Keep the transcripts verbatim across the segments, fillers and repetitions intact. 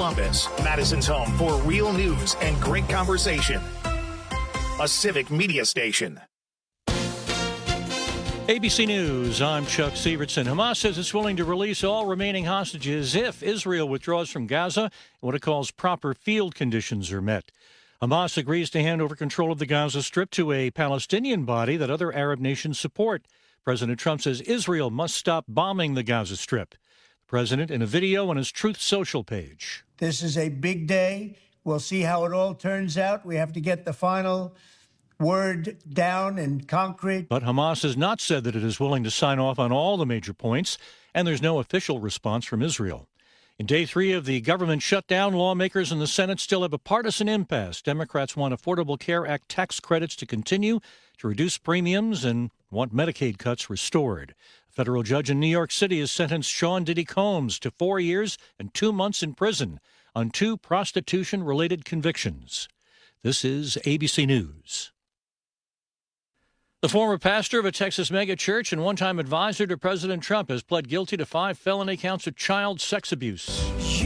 Columbus, Madison's home for real news and great conversation. A Civic Media station. A B C News, I'm Chuck Sievertson. Hamas says it's willing to release all remaining hostages if Israel withdraws from Gaza and what it calls proper field conditions are met. Hamas agrees to hand over control of the Gaza Strip to a Palestinian body that other Arab nations support. President Trump says Israel must stop bombing the Gaza Strip. The president in a video on his Truth Social page. This is a big day. We'll see how it all turns out. We have to get the final word down in concrete. But Hamas has not said that it is willing to sign off on all the major points, and there's no official response from Israel. In day three of the government shutdown, lawmakers in the Senate still have a partisan impasse. Democrats want Affordable Care Act tax credits to continue to reduce premiums and want Medicaid cuts restored. A federal judge in New York City has sentenced Sean Diddy Combs to four years and two months in prison on two prostitution-related convictions. This is A B C News. The former pastor of a Texas megachurch and one-time advisor to President Trump has pled guilty to five felony counts of child sex abuse.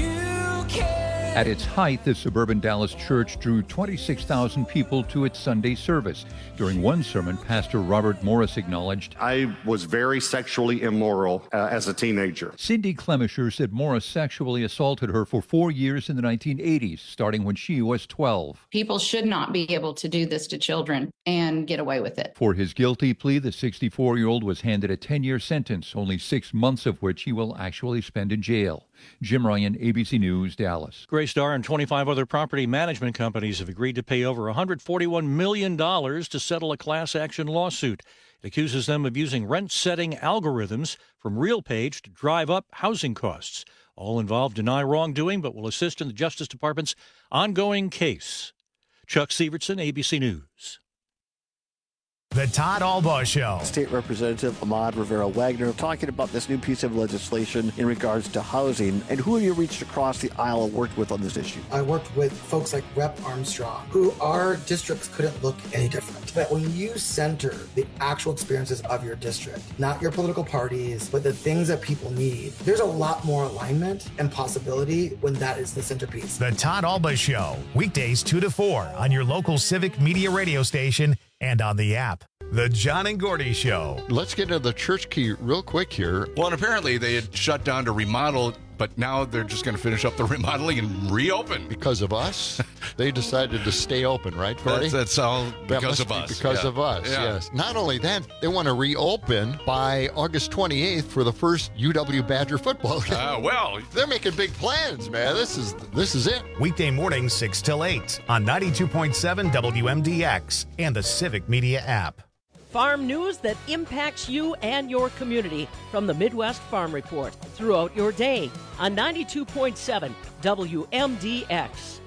At its height, the suburban Dallas church drew twenty-six thousand people to its Sunday service. During one sermon, Pastor Robert Morris acknowledged, I was very sexually immoral uh, as a teenager. Cindy Clemisher said Morris sexually assaulted her for four years in the nineteen eighties, starting when she was twelve. People should not be able to do this to children and get away with it. For his guilty plea, the sixty-four-year-old was handed a ten-year sentence, only six months of which he will actually spend in jail. Jim Ryan, A B C News, Dallas. Greystar and twenty-five other property management companies have agreed to pay over one hundred forty-one million dollars to settle a class action lawsuit. It accuses them of using rent-setting algorithms from RealPage to drive up housing costs. All involved deny wrongdoing, but will assist in the Justice Department's ongoing case. Chuck Sievertson, A B C News. The Todd Albaugh Show. State Representative Ahmad Rivera-Wagner talking about this new piece of legislation in regards to housing, and who have you reached across the aisle and worked with on this issue? I worked with folks like Representative Armstrong, who our districts couldn't look any different. That when you center the actual experiences of your district, not your political parties, but the things that people need, there's a lot more alignment and possibility when that is the centerpiece. The Todd Albaugh Show, weekdays two to four on your local Civic Media radio station and on the app. The John and Gordy Show. Let's get into the church key real quick here. Well, and apparently they had shut down to remodel, but now they're just going to finish up the remodeling and reopen. Because of us, they decided to stay open, right, Gordy? That's, that's all because that of us. Be because yeah. of us, yeah. yes. Not only that, they want to reopen by August twenty-eighth for the first U W Badger football game. Uh, well, they're making big plans, man. This is this is it. Weekday mornings six till eight on ninety-two point seven W M D X and the Civic Media app. Farm news that impacts you and your community from the Midwest Farm Report throughout your day on ninety-two point seven W M D X.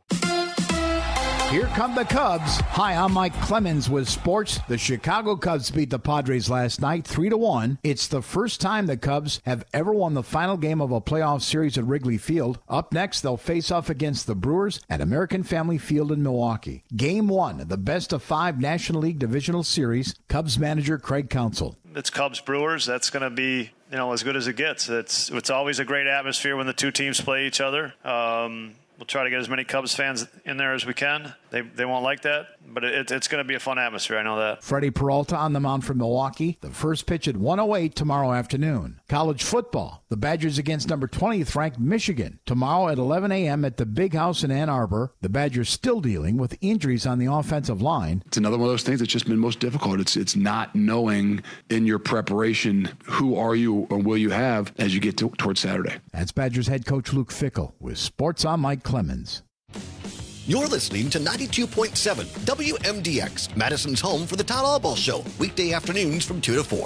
Here come the Cubs. Hi, I'm Mike Clemens with sports. The Chicago Cubs beat the Padres last night three to one. It's the first time the Cubs have ever won the final game of a playoff series at Wrigley Field. Up next, they'll face off against the Brewers at American Family Field in Milwaukee. Game one, the best of five National League Divisional Series. Cubs manager Craig Counsell. It's Cubs Brewers. That's going to be, you know, as good as it gets. It's it's always a great atmosphere when the two teams play each other. Um, We'll try to get as many Cubs fans in there as we can. They they won't like that, but it, it's going to be a fun atmosphere. I know that. Freddie Peralta on the mound for Milwaukee. The first pitch at one oh eight tomorrow afternoon. College football. The Badgers against number twentieth ranked Michigan. Tomorrow at eleven a.m. at the Big House in Ann Arbor. The Badgers still dealing with injuries on the offensive line. It's another one of those things that's just been most difficult. It's it's not knowing in your preparation who are you or will you have as you get to, towards Saturday. That's Badgers head coach Luke Fickell with Sports on Mike Clemens. You're listening to ninety-two point seven W M D X, Madison's home for the Todd Albaugh Show, weekday afternoons from two to four.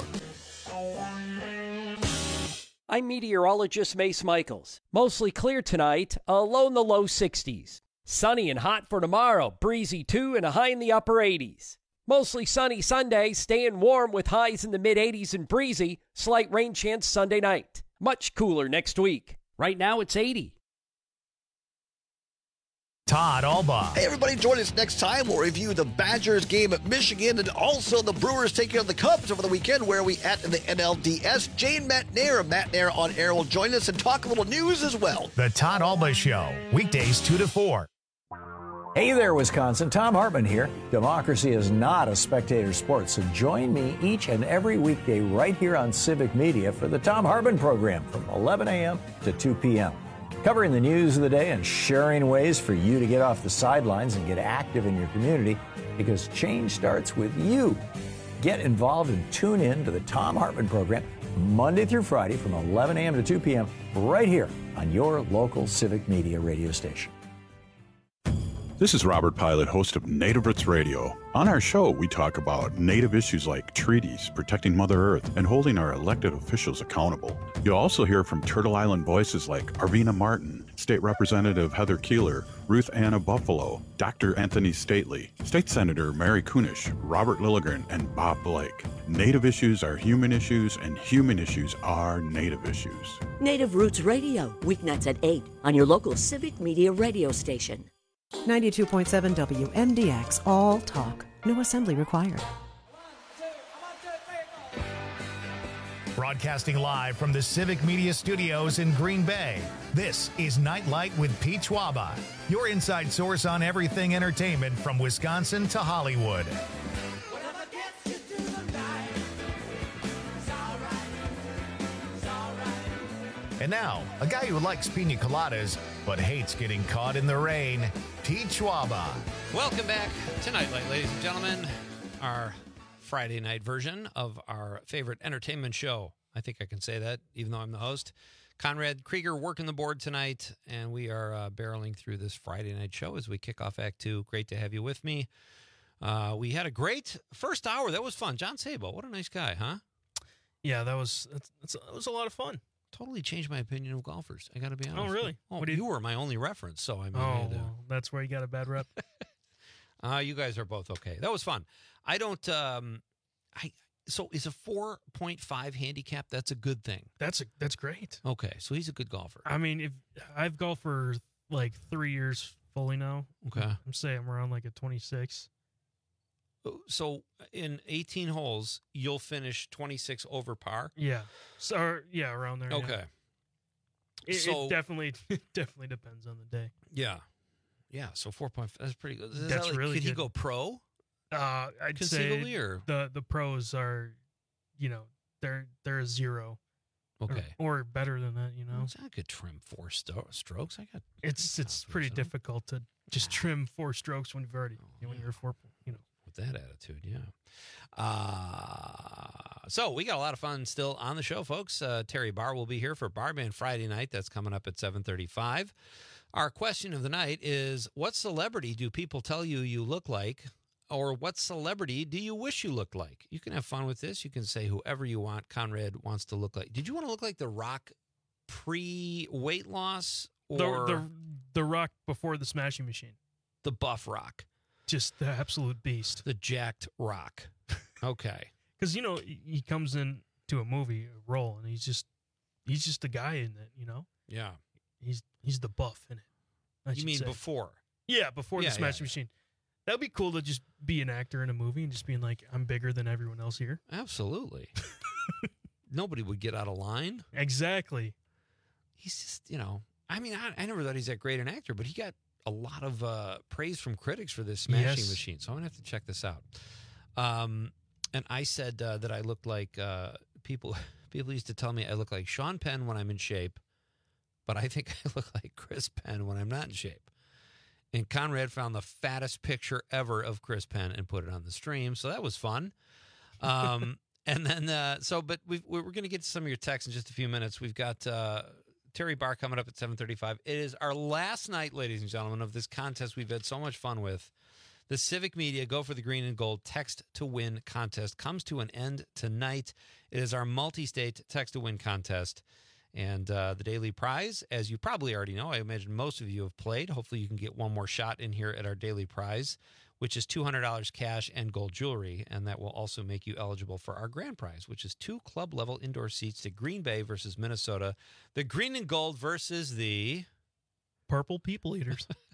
I'm meteorologist Mace Michaels. Mostly clear tonight, a low in the low sixties. Sunny and hot for tomorrow, breezy too, and a high in the upper eighties. Mostly sunny Sunday, staying warm with highs in the mid-eighties and breezy, slight rain chance Sunday night. Much cooler next week. Right now it's eighty. Todd Alba. Hey, everybody, join us next time. We'll review the Badgers game at Michigan and also the Brewers taking on the Cubs over the weekend. Where are we at in the N L D S? Jane Matt Nair of Matt Nair on Air will join us and talk a little news as well. The Todd Alba Show, weekdays two to four. Hey there, Wisconsin. Tom Hartman here. Democracy is not a spectator sport, so join me each and every weekday right here on Civic Media for the Tom Hartman program from eleven a.m. to two p.m. Covering the news of the day and sharing ways for you to get off the sidelines and get active in your community, because change starts with you. Get involved and tune in to the Tom Hartman program Monday through Friday from eleven a.m. to two p.m. right here on your local Civic Media radio station. This is Robert Pilot, host of Native Roots Radio. On our show, we talk about Native issues like treaties, protecting Mother Earth, and holding our elected officials accountable. You'll also hear from Turtle Island voices like Arvina Martin, State Representative Heather Keeler, Ruth Anna Buffalo, Doctor Anthony Stately, State Senator Mary Kunish, Robert Lilligren, and Bob Blake. Native issues are human issues, and human issues are Native issues. Native Roots Radio, weeknights at eight on your local Civic Media radio station. ninety-two point seven W M D X, all talk, no assembly required. Broadcasting live from the Civic Media Studios in Green Bay, this is Nightlight with Pete Schwaba, your inside source on everything entertainment from Wisconsin to Hollywood. And now, a guy who likes pina coladas but hates getting caught in the rain, Pete Schwaba. Welcome back to Nightlight, ladies and gentlemen. Our Friday night version of our favorite entertainment show. I think I can say that, even though I'm the host. Conrad Krieger working the board tonight, and we are uh, barreling through this Friday night show as we kick off Act Two. Great to have you with me. Uh, we had a great first hour. That was fun. John Sabo, what a nice guy, huh? Yeah, that was that's, that's, that was a lot of fun. Totally changed my opinion of golfers. I got to be honest. Oh, really? Oh, what you, you were my only reference, so I mean. Oh, well, that's where you got a bad rep. uh, you guys are both okay. That was fun. I don't. Um, I so is a four point five handicap. That's a good thing. That's a, that's great. Okay, so he's a good golfer. I mean, if I've golfed for like three years fully now. Okay, I'm saying I'm around like a twenty-six. So in eighteen holes, you'll finish twenty-six over par? Yeah. So yeah, around there. Okay. Yeah. It, so, it definitely it definitely depends on the day. Yeah. Yeah, so four point five, that's pretty good. Is That's that like, really could good. he go pro? Uh, I'd Conceivably, say or? the the pros are, you know, they're they're a zero. Okay. Or, or better than that, you know. So I could trim four sto- strokes. I got. It's it's pretty so. difficult to just trim four strokes when you've already Oh, when yeah. you're four, you know. That attitude, yeah. Uh, so we got a lot of fun still on the show, folks. Uh, Terry Barr will be here for Barband Friday night. That's coming up at seven thirty-five. Our question of the night is, what celebrity do people tell you you look like? Or what celebrity do you wish you looked like? You can have fun with this. You can say whoever you want. Conrad wants to look like. Did you want to look like The Rock pre-weight loss? Or The, the the Rock before the Smashing Machine. the buff Rock? Just the absolute beast. The jacked Rock. Okay. Because, you know, he he comes into a movie, a role, and he's just he's just the guy in it, you know? Yeah. He's he's the buff in it. I You should mean say. before? Yeah, before Yeah, the yeah, Smashing yeah. Machine. That would be cool to just be an actor in a movie and just being like, I'm bigger than everyone else here. Absolutely. Nobody would get out of line. Exactly. He's just, you know, I mean, I, I never thought he's that great an actor, but he got a lot of uh, praise from critics for this Smashing Yes. Machine. So I'm going to have to check this out. Um, and I said uh, that I looked like uh, people, people used to tell me I look like Sean Penn when I'm in shape, but I think I look like Chris Penn when I'm not in shape. And Conrad found the fattest picture ever of Chris Penn and put it on the stream. So that was fun. Um, and then, uh, so, but we've, we're going to get to some of your texts in just a few minutes. We've got uh, Terry Barr coming up at seven thirty-five. It is our last night, ladies and gentlemen, of this contest we've had so much fun with. The Civic Media Go for the Green and Gold Text to Win contest comes to an end tonight. It is our multi-state text to win contest. And uh, the daily prize, as you probably already know, I imagine most of you have played. Hopefully you can get one more shot in here at our daily prize, which is two hundred dollars cash and gold jewelry. And that will also make you eligible for our grand prize, which is two club-level indoor seats to Green Bay versus Minnesota. The Green and Gold versus the... Purple People Eaters.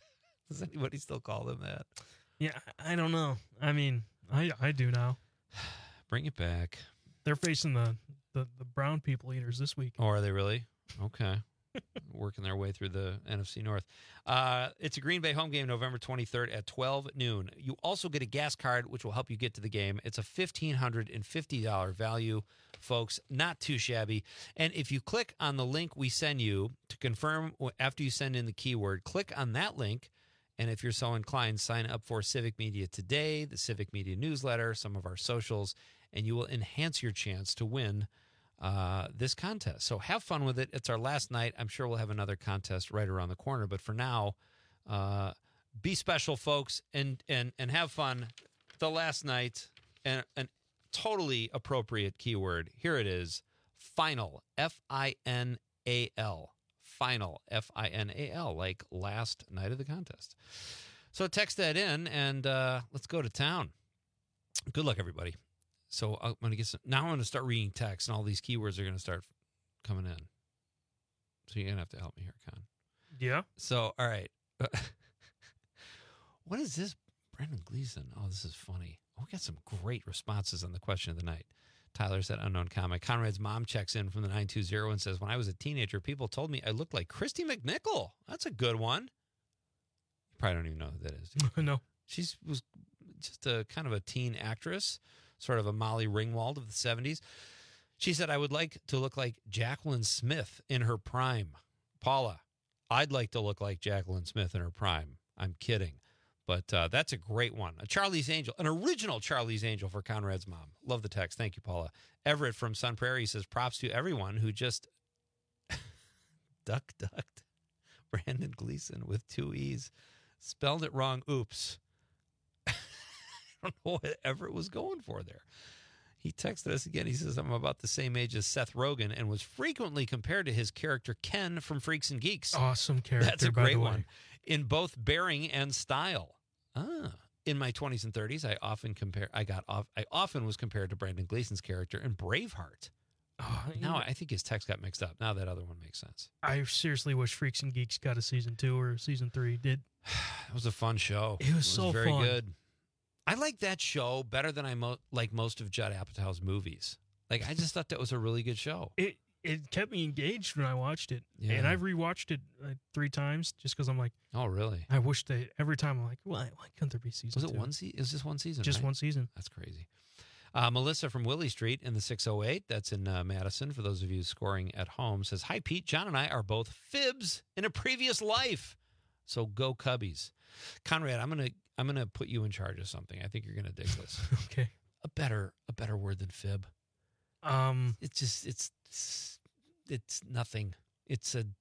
Does anybody still call them that? Yeah, I don't know. I mean, I I do now. Bring it back. They're facing the, the, the Brown People Eaters this week. Oh, are they really? Okay. Working their way through the N F C North. Uh, it's a Green Bay home game November twenty-third at twelve noon. You also get a gas card, which will help you get to the game. It's a fifteen fifty dollars value, folks. Not too shabby. And if you click on the link we send you to confirm after you send in the keyword, click on that link. And if you're so inclined, sign up for Civic Media Today, the Civic Media newsletter, some of our socials, and you will enhance your chance to win Uh, this contest. So have fun with it. It's our last night. I'm sure we'll have another contest right around the corner. But for now, uh, be special, folks, and and and have fun. The last night, and an totally appropriate keyword. Here it is: final. F I N A L. Final. F I N A L. Like last night of the contest. So text that in, and uh, let's go to town. Good luck, everybody. So I'm going to get some, now I'm going to start reading text, and all these keywords are going to start coming in. So you're going to have to help me here, Con. Yeah. So, all right. What is this? Brendan Gleason. Oh, this is funny. Oh, we got some great responses on the question of the night. Tyler said, unknown comic. Conrad's mom checks in from the nine two zero and says, when I was a teenager, people told me I looked like Christy McNichol. That's a good one. You probably don't even know who that is. No. She was just a kind of a teen actress. Sort of a Molly Ringwald of the seventies. She said, I would like to look like Jacqueline Smith in her prime. Paula, I'd like to look like Jacqueline Smith in her prime. I'm kidding. But uh, that's a great one. A Charlie's Angel, an original Charlie's Angel for Conrad's mom. Love the text. Thank you, Paula. Everett from Sun Prairie says, props to everyone who just duck ducked Brandon Gleason with two E's. Spelled it wrong. Oops. I don't know what Everett was going for there. He texted us again. He says, I'm about the same age as Seth Rogen and was frequently compared to his character Ken from Freaks and Geeks. Awesome character. That's a by great the way. one. In both bearing and style. Ah. In my twenties and thirties, I often compare I got off I often was compared to Brandon Gleason's character in Braveheart. Oh, now yeah. I think his text got mixed up. Now that other one makes sense. I seriously wish Freaks and Geeks got a season two or season three. Did It was a fun show. It was so very fun. good. I like that show better than I mo- like most of Judd Apatow's movies. Like, I just thought that was a really good show. It it kept me engaged when I watched it. Yeah. And I've rewatched it like three times just because I'm like, oh, really? I wish they, every time I'm like, why, why couldn't there be season Was it two? one season? Is this one season? Just right? one season. That's crazy. Uh, Melissa from Willie Street in the six oh eight, that's in uh, Madison, for those of you scoring at home, says, hi, Pete. John and I are both fibs in a previous life. So go Cubbies. Conrad, I'm going to I'm going to put you in charge of something. I think you're going to dig this. Okay. A better a better word than fib. Um, It's just it's it's nothing. It's a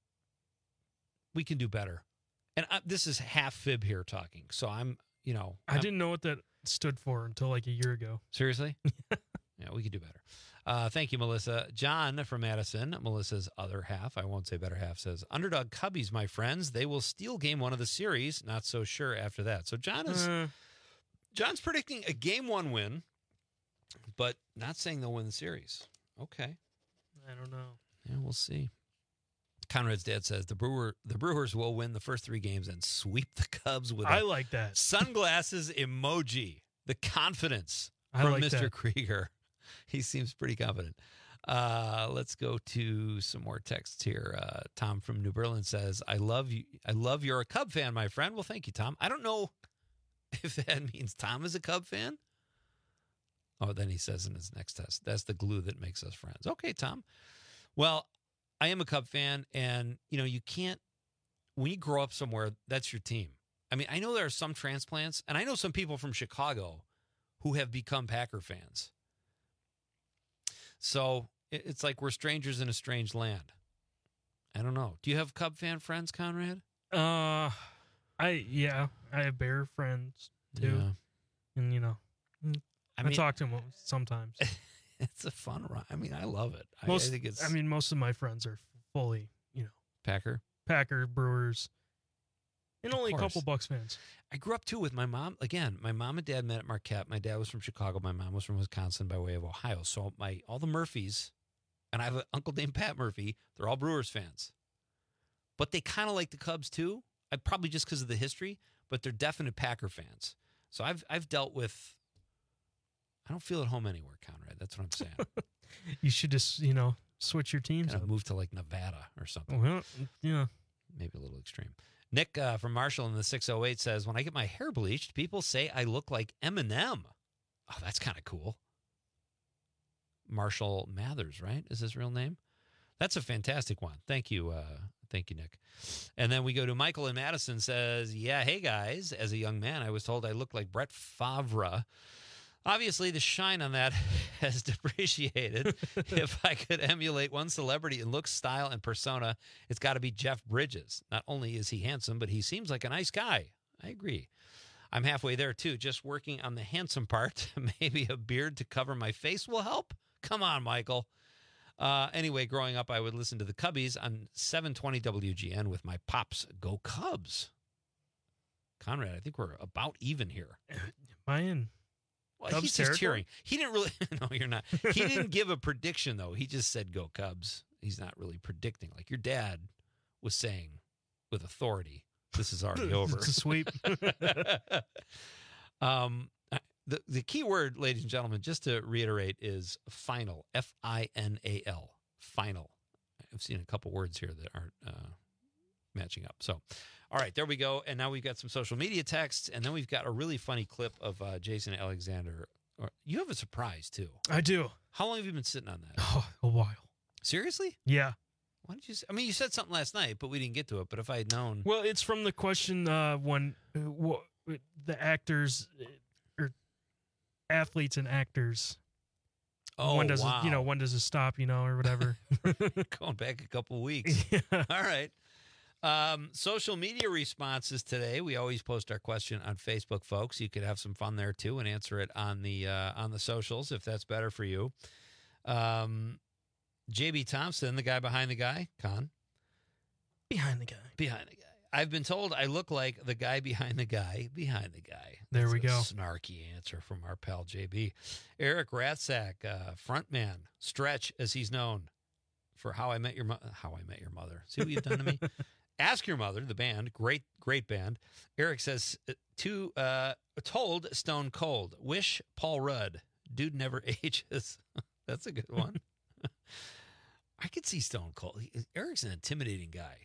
we can do better. And I, this is half fib here talking. So I'm, you know, I I'm, didn't know what that stood for until like a year ago. Seriously? Yeah, we could do better. Uh, thank you, Melissa. John from Madison, Melissa's other half, I won't say better half, says, Underdog Cubbies, my friends, they will steal game one of the series. Not so sure after that. So John is Uh. John's predicting a game one win, but not saying they'll win the series. Okay. I don't know. Yeah, we'll see. Conrad's dad says the Brewer the Brewers will win the first three games and sweep the Cubs with I a like that. sunglasses emoji. The confidence I from like Mister that. Krieger. He seems pretty confident. Uh, let's go to some more texts here. Uh, Tom from New Berlin says, I love you. I love you're a Cub fan, my friend. Well, thank you, Tom. I don't know if that means Tom is a Cub fan. Oh, then he says in his next test, that's the glue that makes us friends. Okay, Tom. Well, I am a Cub fan, and, you know, you can't, when you grow up somewhere, that's your team. I mean, I know there are some transplants, and I know some people from Chicago who have become Packer fans. So it- it's like we're strangers in a strange land. I don't know. Do you have Cub fan friends, Conrad? Uh, I yeah, I have Bear friends too, Yeah. and you know, I, mean- talk to them sometimes. It's a fun ride. I mean, I love it. I, Most, I think it's I mean, most of my friends are fully, you know, Packer. Packer, Brewers, and Of only a course. couple Bucks fans. I grew up too with my mom. Again, my mom and dad met at Marquette. My dad was from Chicago. My mom was from Wisconsin by way of Ohio. So my all the Murphys, and I have an uncle named Pat Murphy. They're all Brewers fans, but they kind of like the Cubs too. I probably just because of the history. but they're definite Packer fans. So I've I've dealt with. I don't feel at home anywhere, Conrad. That's what I'm saying. You should just, you know, switch your teams. Kind of up. move to like Nevada or something. Well, yeah. Maybe a little extreme. Nick uh, from Marshall in the six oh eight says, when I get my hair bleached, people say I look like Eminem. Oh, that's kind of cool. Marshall Mathers, right? Is his real name? That's a fantastic one. Thank you. Uh, thank you, Nick. And then we go to Michael in Madison says, yeah, hey, guys. As a young man, I was told I looked like Brett Favre. Obviously, the shine on that has depreciated. If I could emulate one celebrity in looks, style, and persona, it's got to be Jeff Bridges. Not only is he handsome, but he seems like a nice guy. I agree. I'm halfway there, too, just working on the handsome part. Maybe a beard to cover my face will help? Come on, Michael. Uh, anyway, growing up, I would listen to the Cubbies on seven twenty W G N with my pops. Go Cubs. Conrad, I think we're about even here. Am I in? Well, Cubs he's just territory? cheering. He didn't really. No, you're not. He didn't give a prediction, though. He just said, go Cubs. He's not really predicting. Like your dad was saying with authority, this is already over. It's a sweep. um, the, the key word, ladies and gentlemen, just to reiterate, is final. F I N A L. Final. I've seen a couple words here that aren't uh, matching up. So, all right, there we go. And now we've got some social media texts, and then we've got a really funny clip of uh, Jason Alexander. You have a surprise, too. I do. How long have you been sitting on that? Oh, a while. Seriously? Yeah. Why did you say, I mean, you said something last night, but we didn't get to it. But if I had known. Well, it's from the question uh, when uh, wh- the actors uh, or athletes and actors. Oh, when does wow. it, you know, when does it stop, you know, or whatever. Going back a couple of weeks. Yeah. All right. Um, social media responses today. We always post our question on Facebook, folks. You could have some fun there too and answer it on the uh, on the socials if that's better for you. Um, J B Thompson, the guy behind the guy, Con. Behind the guy. Behind the guy. I've been told I look like the guy behind the guy behind the guy. There That's we a go. Snarky answer from our pal J B. Eric Ratzak, uh, frontman, Stretch, as he's known for How I Met Your Mo- How I Met Your Mother. See what you've done to me? Ask Your Mother, the band, great, great band. Eric says, to uh, told Stone Cold, wish Paul Rudd, dude never ages. That's a good one. I could see Stone Cold. He, Eric's an intimidating guy.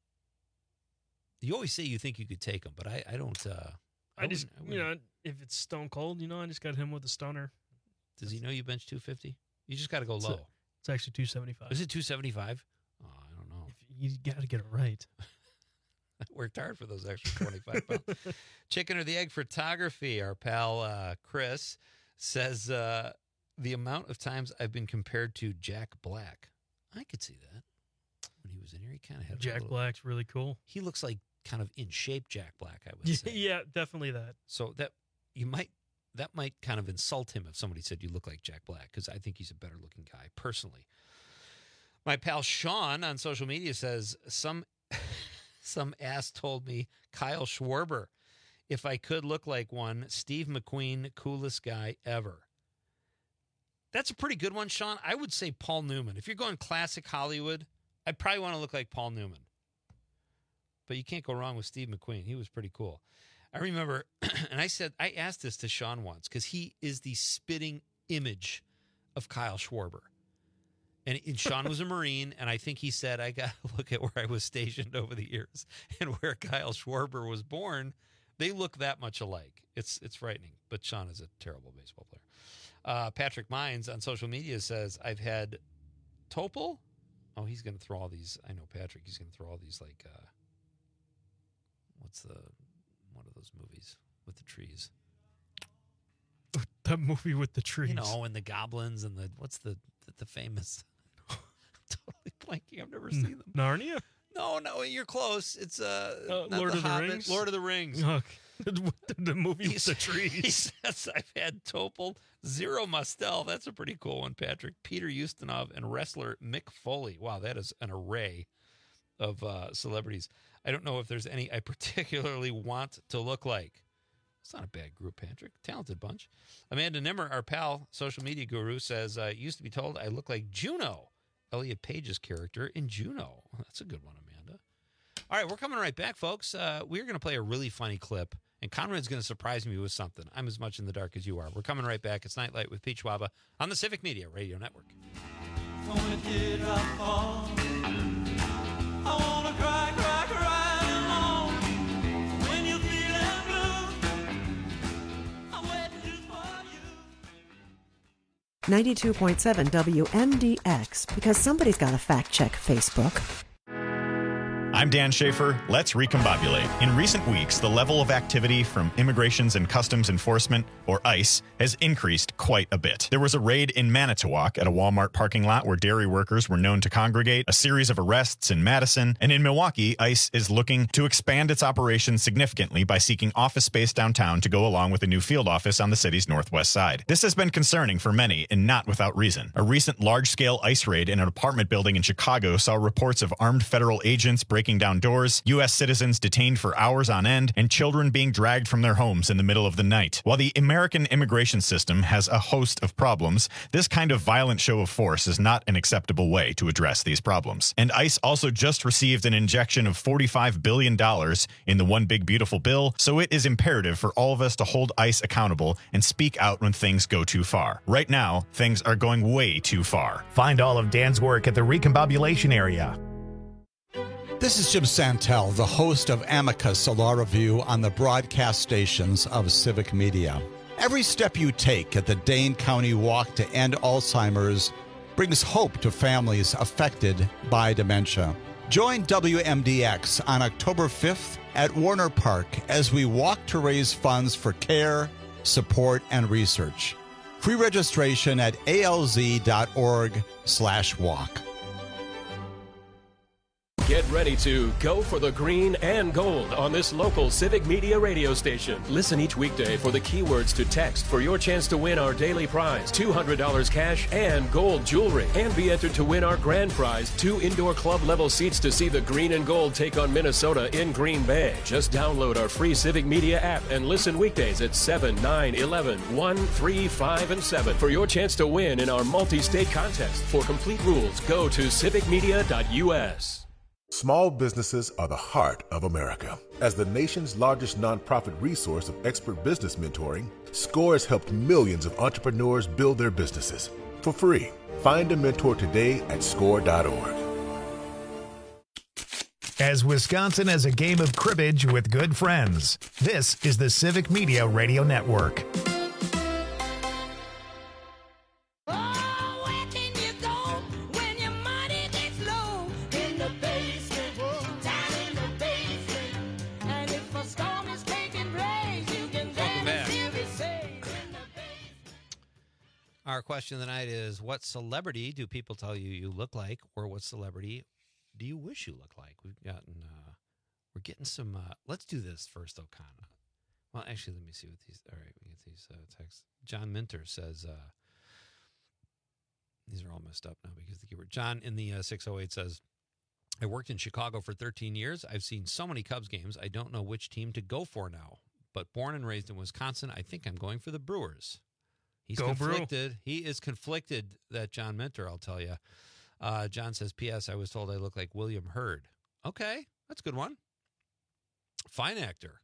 You always say you think you could take him, but I, I don't. Uh, I, I just, wouldn't- I you wouldn't. know, if it's Stone Cold, you know, I just got him with a stunner. Does he know you bench two fifty? You just got to go It's low. a- It's actually two seventy-five. Is it two seventy-five? Oh, I don't know. You got to get it right. I worked hard for those extra twenty-five pounds. Chicken or the egg photography. Our pal uh, Chris says uh, the amount of times I've been compared to Jack Black. I could see that. When he was in here, he kind of had a Jack little- Black's really cool. He looks like kind of in shape Jack Black, I would Yeah, say. yeah, definitely that. So that you might that might kind of insult him if somebody said you look like Jack Black, because I think he's a better looking guy personally. My pal Sean on social media says some some ass told me Kyle Schwarber. If I could look like one, Steve McQueen, coolest guy ever. That's a pretty good one, Sean. I would say Paul Newman. If you're going classic Hollywood, I'd probably want to look like Paul Newman. But you can't go wrong with Steve McQueen. He was pretty cool. I remember, and I said, I asked this to Sean once because he is the spitting image of Kyle Schwarber. And, and Sean was a Marine, and I think he said, I got to look at where I was stationed over the years and where Kyle Schwarber was born. They look that much alike. It's it's frightening, but Sean is a terrible baseball player. Uh, Patrick Mines on social media says, I've had Topol. Oh, he's going to throw all these. I know Patrick. He's going to throw all these like, uh, what's the, one of those movies with the trees? That movie with the trees. You know, and the goblins and the, what's the, the, the famous, totally blanking. I've never seen them. Narnia? No, no, you're close. It's uh, Uh, not Lord the of the Hobbit, Rings? Lord of the Rings. Okay. The movie with the He trees. says, I've had Topol, Zero Mustel. That's a pretty cool one, Patrick. Peter Ustinov, and wrestler Mick Foley. Wow, that is an array of uh, celebrities. I don't know if there's any I particularly want to look like. It's not a bad group, Patrick. Talented bunch. Amanda Nimmer, our pal, social media guru, says, uh, used to be told I look like Juno, Elliot Page's character in Juno. That's a good one, Amanda. All right, we're coming right back, folks. Uh, we're going to play a really funny clip, and Conrad's going to surprise me with something. I'm as much in the dark as you are. We're coming right back. It's Nightlight with Pete Schwaba on the Civic Media Radio Network. When did I fall? I wanna cry, cry, cry alone. When you're feeling blue, I'm waiting just for you. ninety-two point seven W M D X, because somebody's got to fact check Facebook. I'm Dan Schaefer. Let's recombobulate. In recent weeks, the level of activity from Immigrations and Customs Enforcement, or ICE, has increased quite a bit. There was a raid in Manitowoc at a Walmart parking lot where dairy workers were known to congregate, a series of arrests in Madison, and in Milwaukee, ICE is looking to expand its operations significantly by seeking office space downtown to go along with a new field office on the city's northwest side. This has been concerning for many, and not without reason. A recent large-scale ICE raid in an apartment building in Chicago saw reports of armed federal agents breaking down doors, U S citizens detained for hours on end, and children being dragged from their homes in the middle of the night. While the American immigration system has a host of problems, this kind of violent show of force is not an acceptable way to address these problems. And ICE also just received an injection of forty-five billion dollars in the One Big Beautiful Bill, so it is imperative for all of us to hold ICE accountable and speak out when things go too far. Right now, things are going way too far. Find all of Dan's work at the Recombobulation Area. This is Jim Santel, the host of Amicus, a law review on the broadcast stations of Civic Media. Every step you take at the Dane County Walk to End Alzheimer's brings hope to families affected by dementia. Join W M D X on October fifth at Warner Park as we walk to raise funds for care, support, and research. Free registration at alz.org slash walk. Get ready to go for the green and gold on this local Civic Media radio station. Listen each weekday for the keywords to text for your chance to win our daily prize, two hundred dollars cash and gold jewelry. And be entered to win our grand prize, two indoor club level seats to see the green and gold take on Minnesota in Green Bay. Just download our free Civic Media app and listen weekdays at seven, nine, eleven, one, three, five, and seven for your chance to win in our multi-state contest. For complete rules, go to civic media dot U S. Small businesses are the heart of America. As the nation's largest nonprofit resource of expert business mentoring, SCORE has helped millions of entrepreneurs build their businesses for free. Find a mentor today at score dot org. As Wisconsin has a game of cribbage with good friends, this is the Civic Media Radio Network. Our question of the night is, what celebrity do people tell you you look like, or what celebrity do you wish you look like? We've gotten, uh, we're getting some, uh, let's do this first, O'Connor. Well, actually, let me see what these, all right, we get these uh, texts. John Minter says, uh, these are all messed up now because the keyword. John in the uh, six oh eight says, I worked in Chicago for thirteen years. I've seen so many Cubs games, I don't know which team to go for now. But born and raised in Wisconsin, I think I'm going for the Brewers. He's Go conflicted. Brew. He is conflicted, that John Minter, I'll tell you. Uh, John says, P S I was told I look like William Hurd. Okay, that's a good one. Fine actor.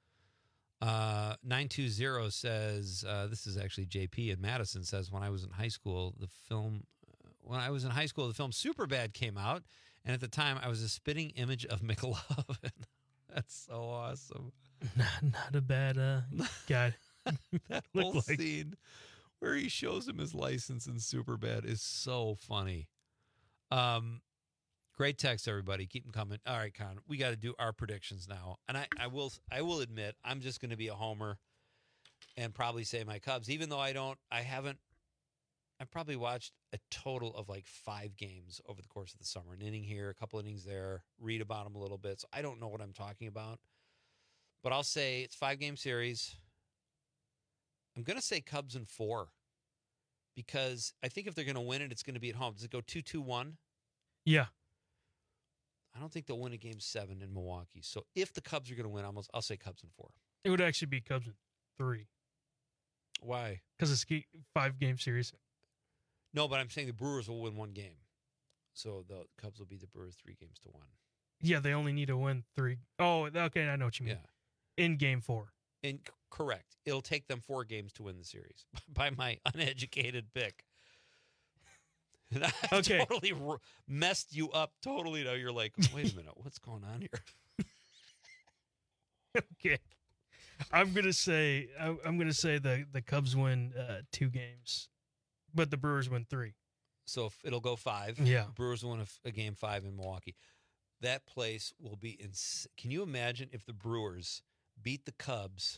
Uh, nine two zero says, uh, this is actually J P in Madison, says, when I was in high school, the film, uh, when I was in high school, the film Superbad came out. And at the time, I was a spitting image of McLovin. That's so awesome. Not, not a bad uh, guy. That whole like. scene where he shows him his license in Superbad is so funny. Um, great text, everybody. Keep them coming. All right, Con, we got to do our predictions now. And I, I will, I will admit, I'm just going to be a homer and probably say my Cubs, even though I don't, I haven't. I've probably watched a total of like five games over the course of the summer. An inning here, a couple innings there, read about them a little bit. So I don't know what I'm talking about. But I'll say it's five-game series. I'm going to say Cubs in four because I think if they're going to win it, it's going to be at home. Does it go two two one? Yeah. I don't think they'll win a game seven in Milwaukee. So if the Cubs are going to win, I'll, I'll say Cubs in four. It would actually be Cubs in three. Why? Because it's a five-game series. No, but I'm saying the Brewers will win one game. So the Cubs will beat the Brewers three games to one. Yeah, they only need to win three. Oh, okay, I know what you mean. Yeah. In game four. In, correct. It'll take them four games to win the series by my uneducated pick. And I Okay. totally r- messed you up totally. Now you're like, wait a minute, what's going on here? Okay. I'm gonna say I- I'm gonna say the the Cubs win uh, two games, but the Brewers win three. So if it'll go five. Yeah. Brewers will win a, f- a game five in Milwaukee. That place will be ins- Can you imagine if the Brewers beat the Cubs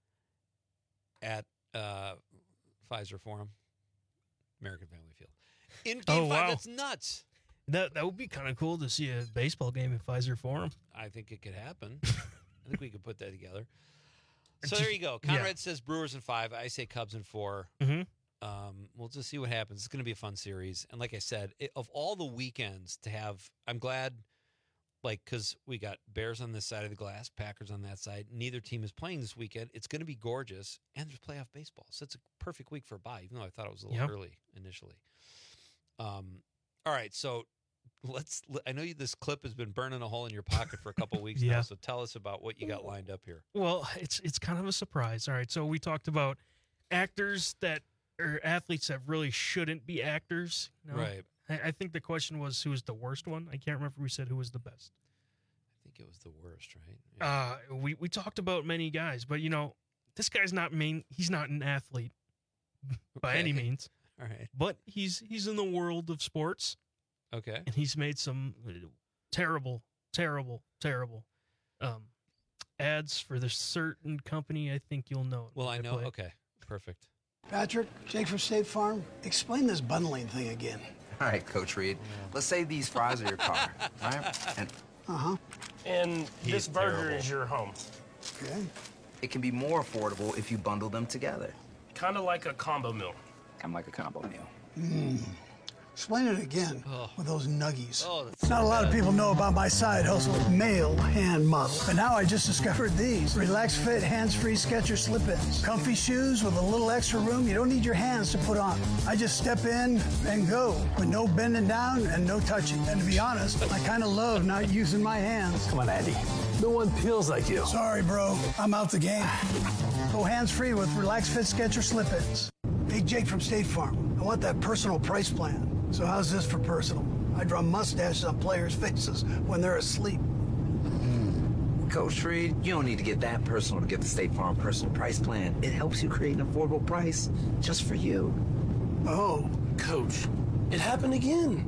at uh, Pfizer Forum, American Family Field? In game Oh, five, wow. that's nuts. That that would be kind of cool to see a baseball game at Pfizer Forum. I think it could happen. I think we could put that together. So there you go. Conrad Yeah. says Brewers in five. I say Cubs in four. Mhm. Um, we'll just see what happens. It's going to be a fun series. And like I said, it, of all the weekends to have, I'm glad, like, because we got Bears on this side of the glass, Packers on that side. Neither team is playing this weekend. It's going to be gorgeous. And there's playoff baseball. So it's a perfect week for a bye, even though I thought it was a little Yep. early initially. Um, all right. So let's, I know you, this clip has been burning a hole in your pocket for a couple weeks now. Yeah. So tell us about what you got lined up here. Well, it's it's kind of a surprise. All right, so we talked about actors that or athletes that really shouldn't be actors. you know? Right. I, I think the question was who was the worst one. I can't remember if we said who was the best. I think it was the worst, right? Uh, we we talked about many guys, but you know, this guy's not main. He's not an athlete by any Okay. means. All right. But he's he's in the world of sports, Okay. and he's made some terrible, terrible, terrible um, ads for this certain company. I think you'll know. it Well, when I know. play it. Okay. Perfect. Patrick, Jake from State Farm, explain this bundling thing again. All right, Coach Reed. Let's say these fries are your car, right? And Uh-huh. and this burger is your home. Okay. It can be more affordable if you bundle them together. Kind of like a combo meal. Kind of like a combo meal. Mm. Explain it again with those nuggies. Oh, Not a lot of people know about my side hustle, male hand model. But now I just discovered these. Relax Fit hands-free Skechers slip-ins. Comfy shoes with a little extra room you don't need your hands to put on. I just step in and go with no bending down and no touching. And to be honest, I kind of love not using my hands. Come on, Andy. No one peels like you. Sorry, bro. I'm out the game. Go hands-free with Relax Fit Skechers slip-ins. Hey, Jake from State Farm. I want that personal price plan. So how's this for personal? I draw mustaches on players' faces when they're asleep. Coach Reed, you don't need to get that personal to get the State Farm personal price plan. It helps you create an affordable price just for you. Oh. Coach, it happened again.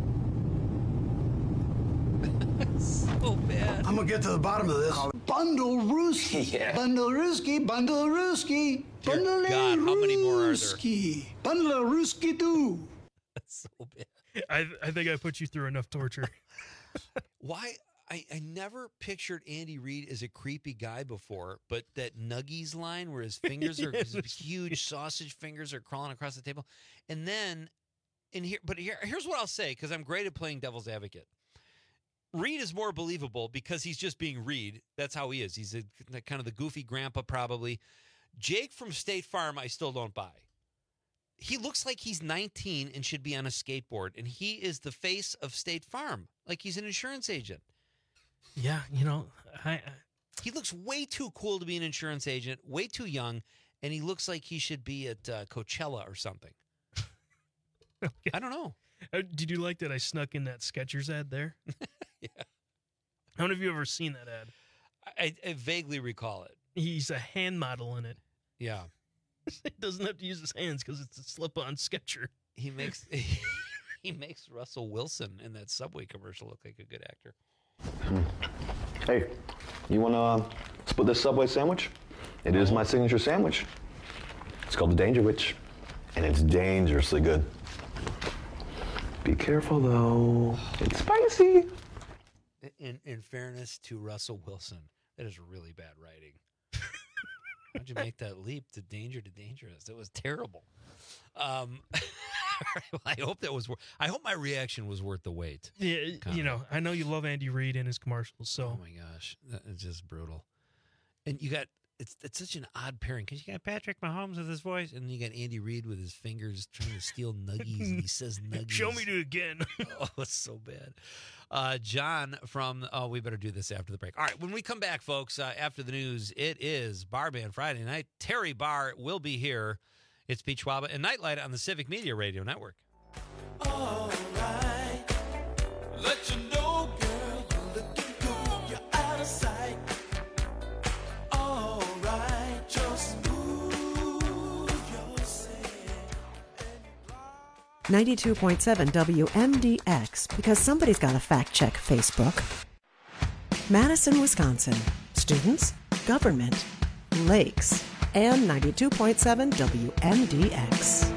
So bad. I'm gonna get to the bottom of this. Bundle Rooski. Yeah. Bundle Rooski. Bundle Rooski. Bundle God, how many more are there? Rooski. Bundle Rooski too. That's so bad. I I think I put you through enough torture. Why? I, I never pictured Andy Reid as a creepy guy before, but that Nuggies line where his fingers are his huge sausage fingers are crawling across the table, and then in here. But here, here's what I'll say because I'm great at playing devil's advocate. Reed is more believable because he's just being Reed. That's how he is. He's a, kind of the goofy grandpa, probably. Jake from State Farm, I still don't buy. He looks like he's nineteen and should be on a skateboard, and he is the face of State Farm, like he's an insurance agent. Yeah, you know, I, I he looks way too cool to be an insurance agent, way too young, and he looks like he should be at uh, Coachella or something. I don't know. Uh, did you like that I snuck in that Skechers ad there? Yeah. How many of you ever seen that ad? I, I vaguely recall it. He's a hand model in it. Yeah. He doesn't have to use his hands because it's a slip-on Sketcher. He makes he makes Russell Wilson in that Subway commercial look like a good actor. Hey, you want to uh, split this Subway sandwich? It is my signature sandwich. It's called the Danger Witch, and it's dangerously good. Be careful, though. It's spicy. In in fairness to Russell Wilson, that is really bad writing. How'd you make that leap to danger to dangerous? That was terrible. Um, I hope that was. I hope my reaction was worth the wait. Yeah, Kind you of. know, I know you love Andy Reid and his commercials, so. Oh my gosh, that is just brutal. And you got it's it's such an odd pairing because you got Patrick Mahomes with his voice, and then you got Andy Reid with his fingers trying to steal nuggies, and he says nuggies. Show me it again. Oh, it's so bad. Uh, John from, oh, we better do this after the break. All right, when we come back, folks, uh, after the news, it is Bar Band Friday night. Terry Barr will be here. It's Pete Schwaba and Nightlight on the Civic Media Radio Network. All right. Let you know, girl, you're looking good. You're out of sight. All right, just move yourself. ninety-two point seven W M D X, because somebody's got to fact check Facebook. Madison, Wisconsin. Students, government, lakes, and ninety-two point seven W M D X.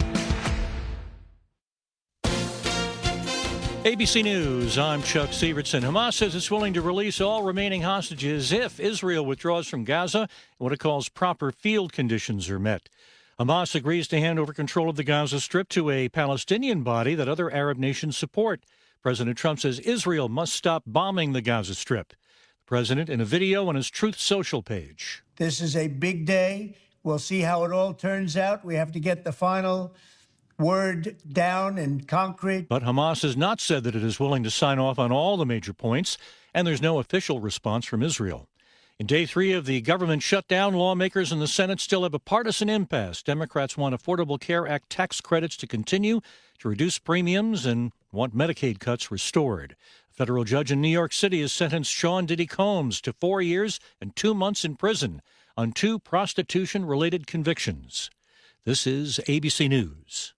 A B C News, I'm Chuck Severson. Hamas says it's willing to release all remaining hostages if Israel withdraws from Gaza and what it calls proper field conditions are met. Hamas agrees to hand over control of the Gaza Strip to a Palestinian body that other Arab nations support. President Trump says Israel must stop bombing the Gaza Strip. The president in a video on his Truth Social page. This is a big day. We'll see how it all turns out. We have to get the final word down and concrete. But Hamas has not said that it is willing to sign off on all the major points, and there's no official response from Israel. In day three of the government shutdown, lawmakers in the Senate still have a partisan impasse. Democrats want Affordable Care Act tax credits to continue to reduce premiums and want Medicaid cuts restored. A federal judge in New York City has sentenced Sean Diddy Combs to four years and two months in prison on two prostitution-related convictions. This is A B C News.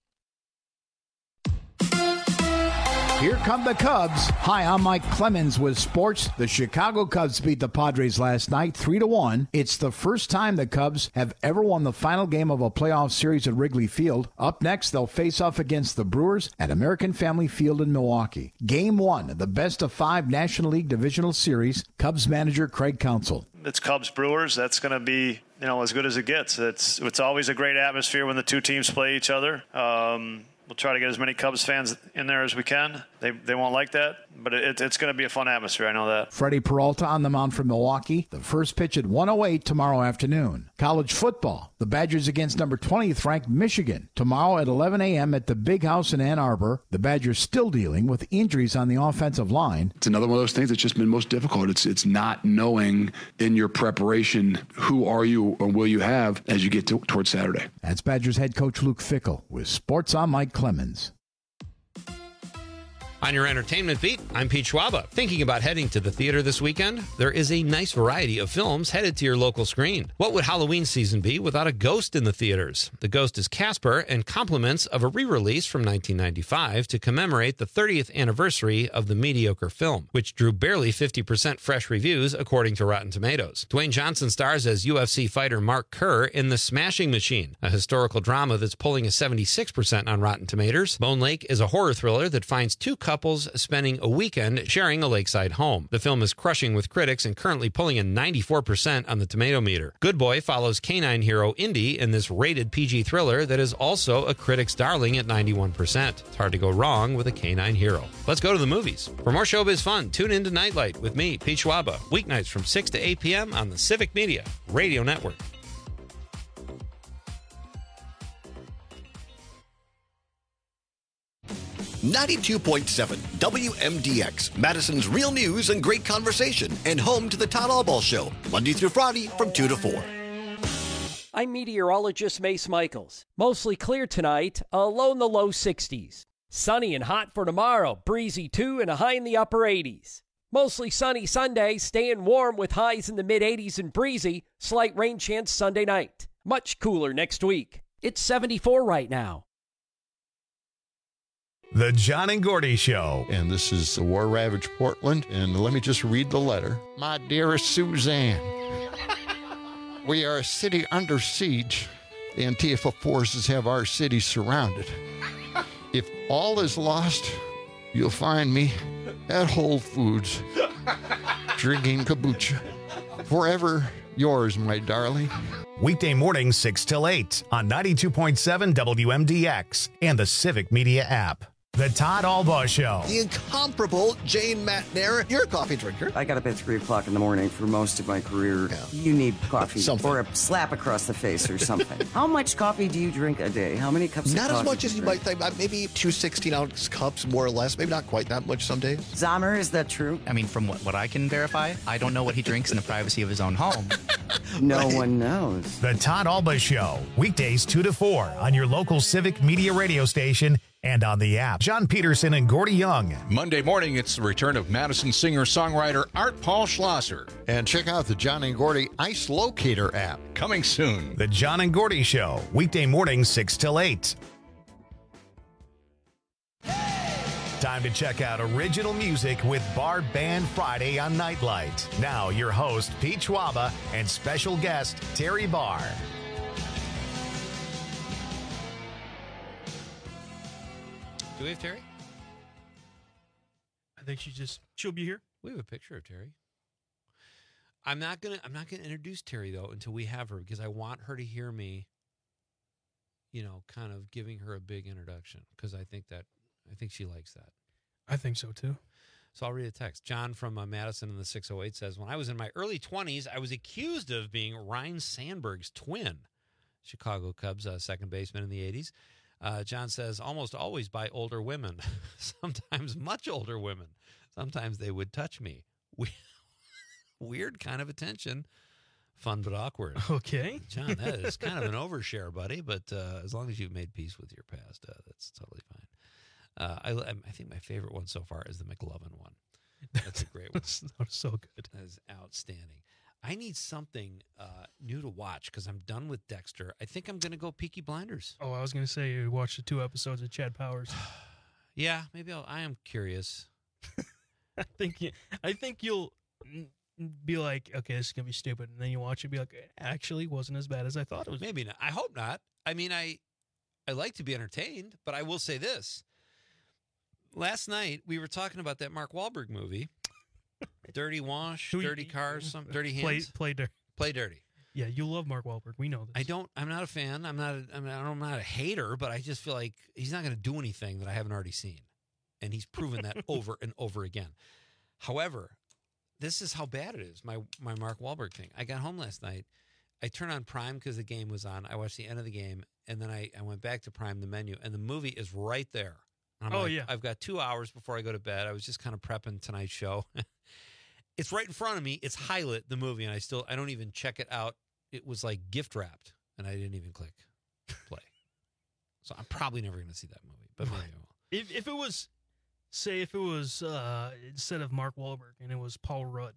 Here come the Cubs. Hi, I'm Mike Clemens with sports. The Chicago Cubs beat the Padres last night three to one. It's the first time the Cubs have ever won the final game of a playoff series at Wrigley Field. Up next, they'll face off against the Brewers at American Family Field in Milwaukee. Game one of the best of five National League Divisional Series. Cubs manager Craig Counsell. It's Cubs Brewers. That's going to be, you know, as good as it gets. It's it's always a great atmosphere when the two teams play each other. Um, We'll try to get as many Cubs fans in there as we can. They they won't like that, but it, it's going to be a fun atmosphere. I know that. Freddie Peralta on the mound for Milwaukee. The first pitch at one oh eight tomorrow afternoon. College football. The Badgers against number twentieth ranked Michigan. Tomorrow at eleven a.m. at the Big House in Ann Arbor. The Badgers still dealing with injuries on the offensive line. It's another one of those things that's just been most difficult. It's it's not knowing in your preparation who are you or will you have as you get to, towards Saturday. That's Badgers head coach Luke Fickell with Sports on Mike Clemens. On your entertainment beat, I'm Pete Schwaba. Thinking about heading to the theater this weekend? There is a nice variety of films headed to your local screen. What would Halloween season be without a ghost in the theaters? The ghost is Casper and compliments of a re-release from nineteen ninety-five to commemorate the thirtieth anniversary of the mediocre film, which drew barely fifty percent fresh reviews according to Rotten Tomatoes. Dwayne Johnson stars as U F C fighter Mark Kerr in The Smashing Machine, a historical drama that's pulling a seventy-six percent on Rotten Tomatoes. Bone Lake is a horror thriller that finds two couples spending a weekend sharing a lakeside home. The film is crushing with critics and currently pulling a ninety-four percent on the tomato meter. Good Boy follows canine hero Indy in this rated P G thriller that is also a critic's darling at ninety-one percent. It's hard to go wrong with a canine hero. Let's go to the movies. For more showbiz fun, tune into Nightlight with me, Pete Schwaba, weeknights from six to eight p.m. on the Civic Media Radio Network. ninety-two point seven W M D X, Madison's real news and great conversation, and home to the Todd Albaugh Show, Monday through Friday from two to four. I'm meteorologist Mace Michaels. Mostly clear tonight, a low in the low sixties. Sunny and hot for tomorrow, breezy too, and a high in the upper eighties. Mostly sunny Sunday, staying warm with highs in the mid-eighties and breezy, slight rain chance Sunday night. Much cooler next week. It's seventy-four right now. The John and Gordy Show. And this is war-ravaged Portland. And let me just read the letter. My dearest Suzanne, we are a city under siege. The Antifa forces have our city surrounded. If all is lost, you'll find me at Whole Foods drinking kombucha. Forever yours, my darling. Weekday mornings six till eight on ninety-two point seven W M D X and the Civic Media app. The Todd Albaugh Show. The incomparable Jane Matnair. You're a coffee drinker. I got up at three o'clock in the morning for most of my career. Yeah. You need coffee Something. or a slap across the face or something. How much coffee do you drink a day? How many cups Not of coffee? as much do as you drink? might think. Uh, Maybe two sixteen-ounce cups, more or less. Maybe not quite that much some days. Zahmer, is that true? I mean, from what, what I can verify, I don't know what he drinks in the privacy of his own home. No Right. one knows. The Todd Albaugh Show. Weekdays two to four on your local Civic Media radio station and on the app. John Peterson and Gordy Young. Monday morning, it's the return of Madison singer-songwriter Art Paul Schlosser. And check out the John and Gordy Ice Locator app. Coming soon. The John and Gordy Show. Weekday mornings six till eight. Time to check out original music with Bar Band Friday on Nightlight. Now, your host, Pete Schwaba, and special guest, Terry Barr. Do we have Terry? I think she just she'll be here. We have a picture of Terry. I'm not gonna I'm not gonna introduce Terry though until we have her because I want her to hear me, you know, kind of giving her a big introduction because I think that I think she likes that. I think so too. So I'll read a text. John from uh, Madison in the six oh eight says, when I was in my early twenties, I was accused of being Ryne Sandberg's twin. Chicago Cubs uh, second baseman in the eighties. Uh, John says, almost always by older women, sometimes much older women. Sometimes they would touch me. We- Weird kind of attention. Fun but awkward. Okay. John, that is kind of an overshare, buddy, but uh, as long as you've made peace with your past, uh, that's totally fine. Uh, I, I think my favorite one so far is the McLovin one. That's a great one. That's so good. That is outstanding. I need something uh, new to watch because I'm done with Dexter. I think I'm going to go Peaky Blinders. Oh, I was going to say you watched the two episodes of Chad Powers. Yeah, maybe I'll, I am curious. I think you, I think you'll n- be like, okay, this is gonna be stupid, and then you watch it, and be like, it actually wasn't as bad as I thought it was. Maybe not. I hope not. I mean, I I like to be entertained, but I will say this. Last night we were talking about that Mark Wahlberg movie, Dirty Wash, Who you- Dirty Cars, some Dirty Play, Hands. play dirty. Play Dirty. Yeah, you love Mark Wahlberg. We know this. I don't. I'm not a fan. I'm not. A, I'm, not I'm not a hater, but I just feel like he's not going to do anything that I haven't already seen, and he's proven that over and over again. However, this is how bad it is. My my Mark Wahlberg thing. I got home last night. I turned on Prime because the game was on. I watched the end of the game, and then I, I went back to Prime, the menu, and the movie is right there. And I'm Oh, like, yeah. I've got two hours before I go to bed. I was just kind of prepping tonight's show. It's right in front of me. It's Highlight, the movie, and I still I don't even check it out. It was like gift wrapped, and I didn't even click play. So I'm probably never going to see that movie, but maybe I will. If if it was, say, if it was uh, instead of Mark Wahlberg and it was Paul Rudd,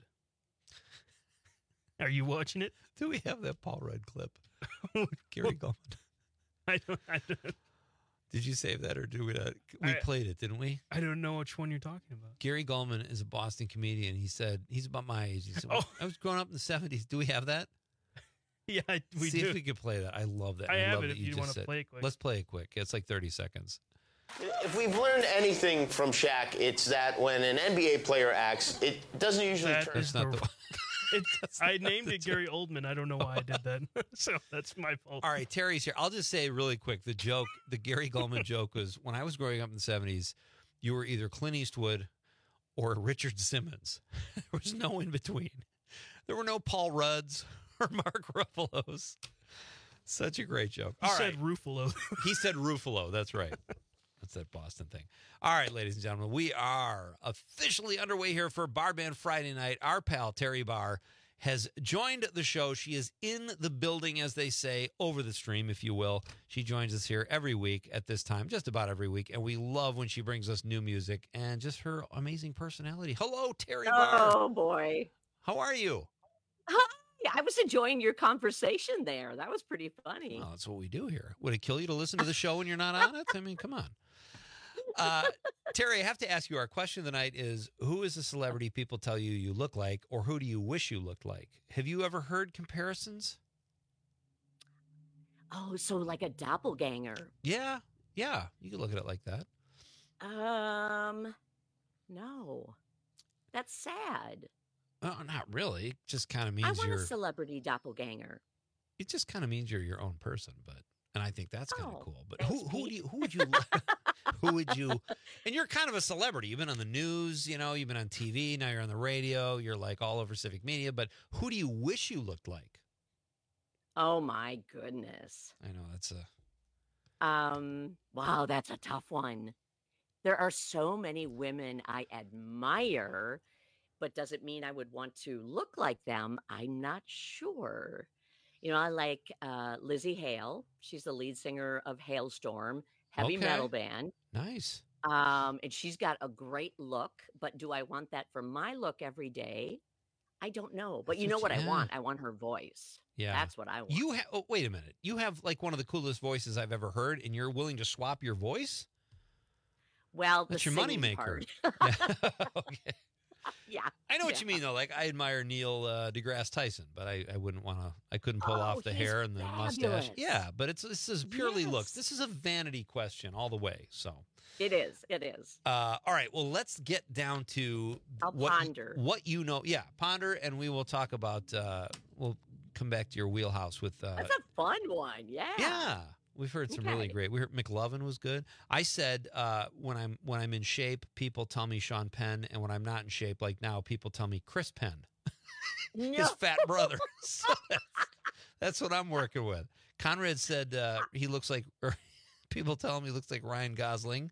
are you watching it? Do we have that Paul Rudd clip? Gary Gulman. I don't. I don't. Did you save that or do we not? We I- played it, didn't we? I don't know which one you're talking about. Gary Gulman is a Boston comedian. He said, he's about my age. He said, Oh. I was growing up in the seventies. Do we have that? Yeah, I- we See do. if we could play that. I love that. I have love it that if you just wanna said- play it quick. Let's play it quick. It's like thirty seconds. If we've learned anything from Shaq, it's that when an N B A player acts, it doesn't usually That turn. is the- It's, I named it Gary Oldman. I don't know why I did that. So that's my fault. All right, Terry's here. I'll just say really quick, the joke, the Gary Gulman joke was when I was growing up in the seventies, you were either Clint Eastwood or Richard Simmons. There was no in between. There were no Paul Rudds or Mark Ruffalo's. Such a great joke. He All said right. Ruffalo. He said Ruffalo. That's right. That's that Boston thing. All right, ladies and gentlemen, we are officially underway here for Bar Band Friday night. Our pal, Terry Barr, has joined the show. She is in the building, as they say, over the stream, if you will. She joins us here every week at this time, just about every week, and we love when she brings us new music and just her amazing personality. Hello, Terry Barr. Oh, boy. How are you? Hi. I was enjoying your conversation there. That was pretty funny. Well, that's what we do here. Would it kill you to listen to the show when you're not on it? I mean, come on. Uh, Terry, I have to ask you, our question of the night is, who is a celebrity people tell you you look like, or who do you wish you looked like? Have you ever heard comparisons? Oh, so like a doppelganger. Yeah, yeah. You could look at it like that. Um, no. That's sad. Oh, not really. It just kind of means I want you're. a celebrity doppelganger. It just kind of means you're your own person, but and I think that's kind of Oh, cool. But thanks, who who Pete. do you who would you Who would you? And you're kind of a celebrity. You've been on the news, you know, you've been on T V, now you're on the radio, you're like all over civic media, but who do you wish you looked like? Oh my goodness. I know that's a Um, wow, that's a tough one. There are so many women I admire, but does it mean I would want to look like them? I'm not sure. You know, I like uh, Lizzie Hale. She's the lead singer of Hailstorm, heavy Okay. metal band. Nice. Um, and she's got a great look, but do I want that for my look every day? I don't know. But That's you know what what you- I want? I want her voice. Yeah. That's what I want. You have. Oh, wait a minute. You have like one of the coolest voices I've ever heard, and you're willing to swap your voice? Well, the That's your singing moneymaker. part. Okay. Yeah. I know what yeah. you mean, though. Like, I admire Neil uh, deGrasse Tyson, but I, I wouldn't want to. I couldn't pull Oh, off the he's hair and the mustache. fabulous. Yeah, but it's this is purely looks. Yes. This is a vanity question all the way. So, It is. It is. uh, all right. Well, let's get down to I'll what ponder. what you know. Yeah, ponder, and we will talk about. Uh, we'll come back to your wheelhouse with. Uh, That's a fun one. Yeah. yeah, we've heard some really Okay. great. We heard McLovin was good. I said uh, when I'm when I'm in shape, people tell me Sean Penn, and when I'm not in shape, like now, people tell me Chris Penn, his No. fat brother. So that's, that's what I'm working with. Conrad said uh, he looks like. Or people tell him he looks like Ryan Gosling.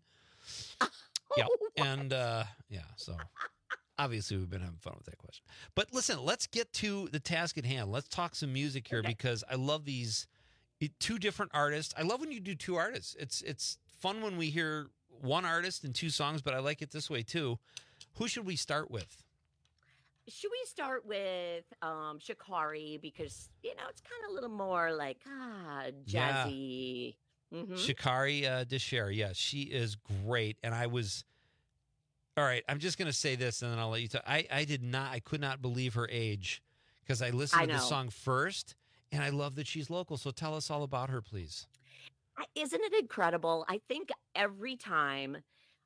Yeah, and uh, yeah, so. Obviously, we've been having fun with that question. But listen, let's get to the task at hand. Let's talk some music here Okay. because I love these two different artists. I love when you do two artists. It's it's fun when we hear one artist and two songs, but I like it this way too. Who should we start with? Should we start with um, Shikari because you know it's kind of a little more like ah Yeah. jazzy. Mhm. Shikari uh, Desher. Yeah, she is great. And I was, all right, I'm just going to say this and then I'll let you talk. I, I did not, I could not believe her age because I listened I to the know. song first and I love that she's local. So tell us all about her, please. I- Isn't it incredible? I think every time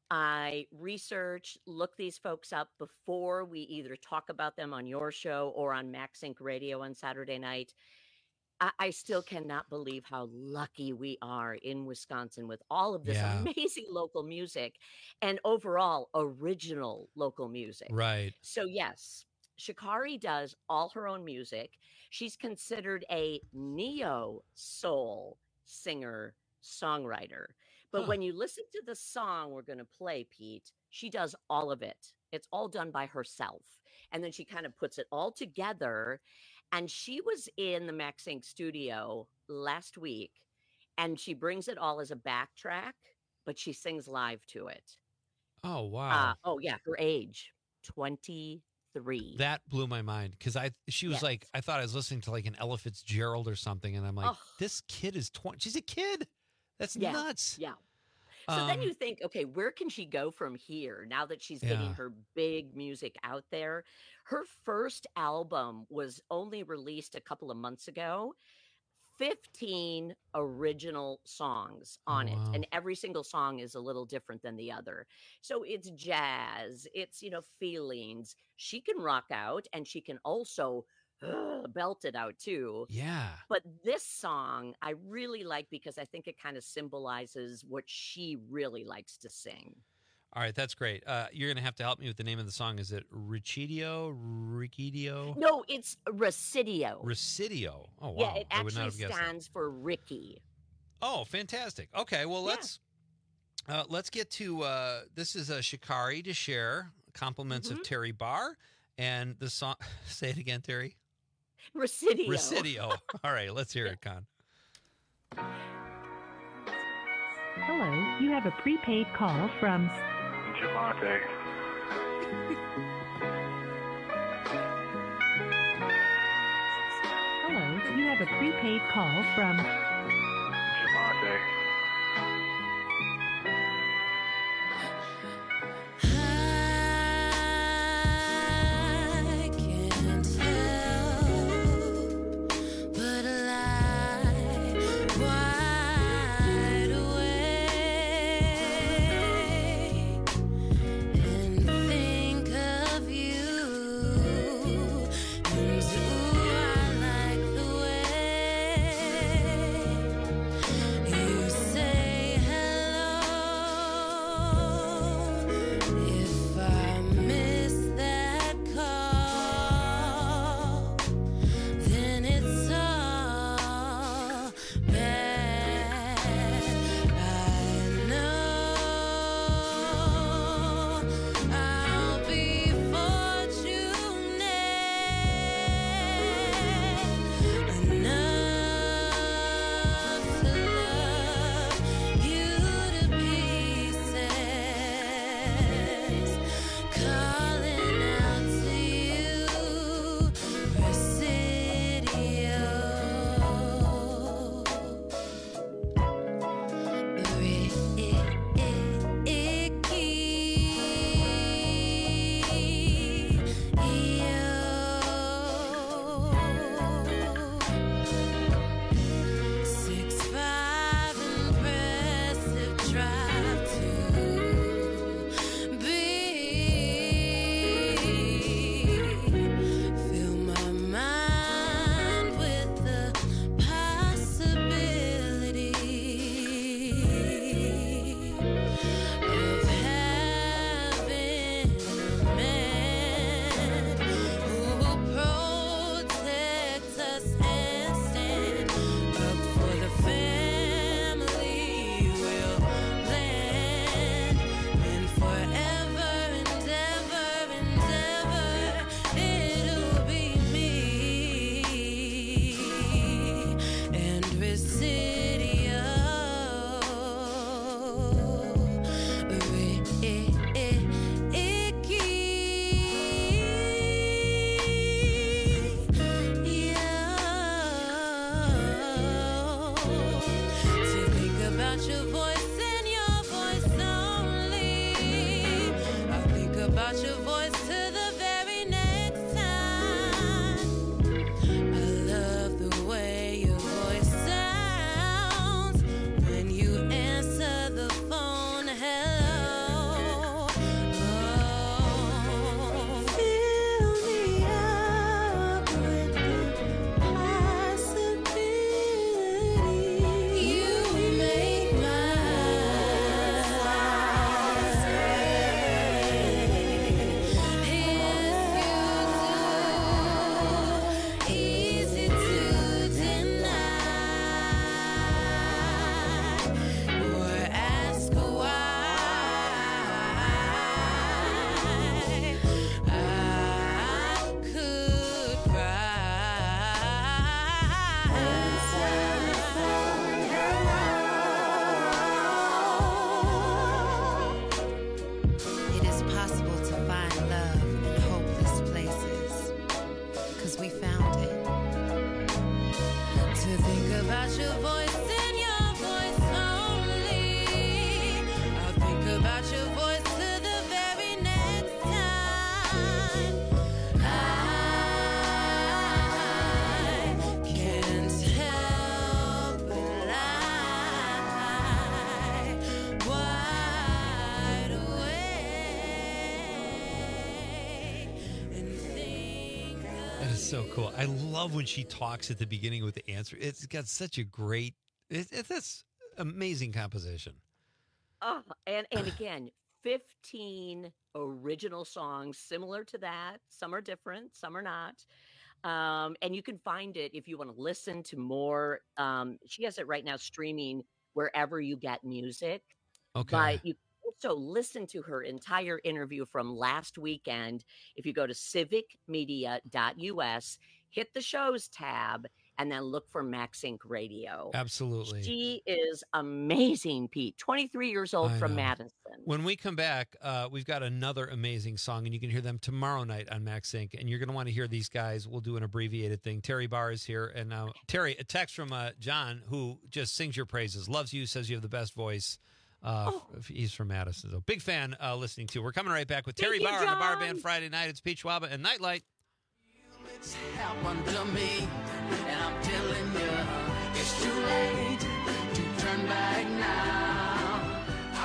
I research, look these folks up before we either talk about them on your show or on MaxSync Radio on Saturday night, I, I still cannot believe how lucky we are in Wisconsin with all of this Yeah. amazing local music and overall original local music. Right. So, yes, Shikari does all her own music. She's considered a neo soul singer songwriter. But Huh. when you listen to the song we're going to play, Pete, she does all of it. It's all done by herself. And then she kind of puts it all together. And she was in the MaxSync studio last week and she brings it all as a backtrack, but she sings live to it. Oh, wow. Uh, oh, yeah, her age, twenty-three. That blew my mind because I she was Yes. like I thought I was listening to like an Ella Fitzgerald or something, and I'm like, Oh. this kid is twenty. She's a kid. That's Yeah, nuts. Yeah. So then Um, you think, okay, where can she go from here now that she's Yeah. getting her big music out there? Her first album was only released a couple of months ago. fifteen original songs on Oh, it, wow. and every single song is a little different than the other. So it's jazz, it's, you know, feelings. She can rock out and she can also uh, belt it out too. Yeah. But this song I really like because I think it kind of symbolizes what she really likes to sing. All right, that's great. Uh, you're gonna have to help me with the name of the song. Is it Richidio? Richidio? No, it's Residio. Residio. Oh wow. Yeah, it I would not actually have guessed that. stands for Ricky. Oh, fantastic. Okay, well let's uh, let's get to uh, this is a Shikari to share compliments Mm-hmm. of Terry Barr and the song. Say it again, Terry. Residio. Residio. All right, let's hear it, Con. Hello, you have a prepaid call from Javante. Hello, you have a prepaid call from Javante. I can't help but lie wide awake and think of you. And ooh, I like the way you to think about your voice and your voice only. I'll think about your voice to the very next time. I can't help but lie wide awake and think. That is so cool. I love when she talks at the beginning with the answer. It's got such a great, it, it's this amazing composition. Oh, and and again, fifteen original songs similar to that. Some are different, some are not. Um, and you can find it if you want to listen to more. Um, she has it right now streaming wherever you get music. Okay. But you can also listen to her entire interview from last weekend if you go to civic media dot U S, hit the shows tab, and then look for MaxInc Radio. Absolutely. She is amazing, Pete. twenty-three years old I from know. Madison. When we come back, uh, we've got another amazing song, and you can hear them tomorrow night on MaxInc. And you're going to want to hear these guys. We'll do an abbreviated thing. Terry Barr is here. And now, Terry, a text from uh, John, who just sings your praises, loves you, says you have the best voice. Uh, Oh. f- He's from Madison. So big fan uh, listening to. We're coming right back with Terry Thank you, Barr on the Bar John. Band Friday night. It's Pete Schwaba and Nightlight. Happened to me, and I'm telling you, it's too late to turn back now.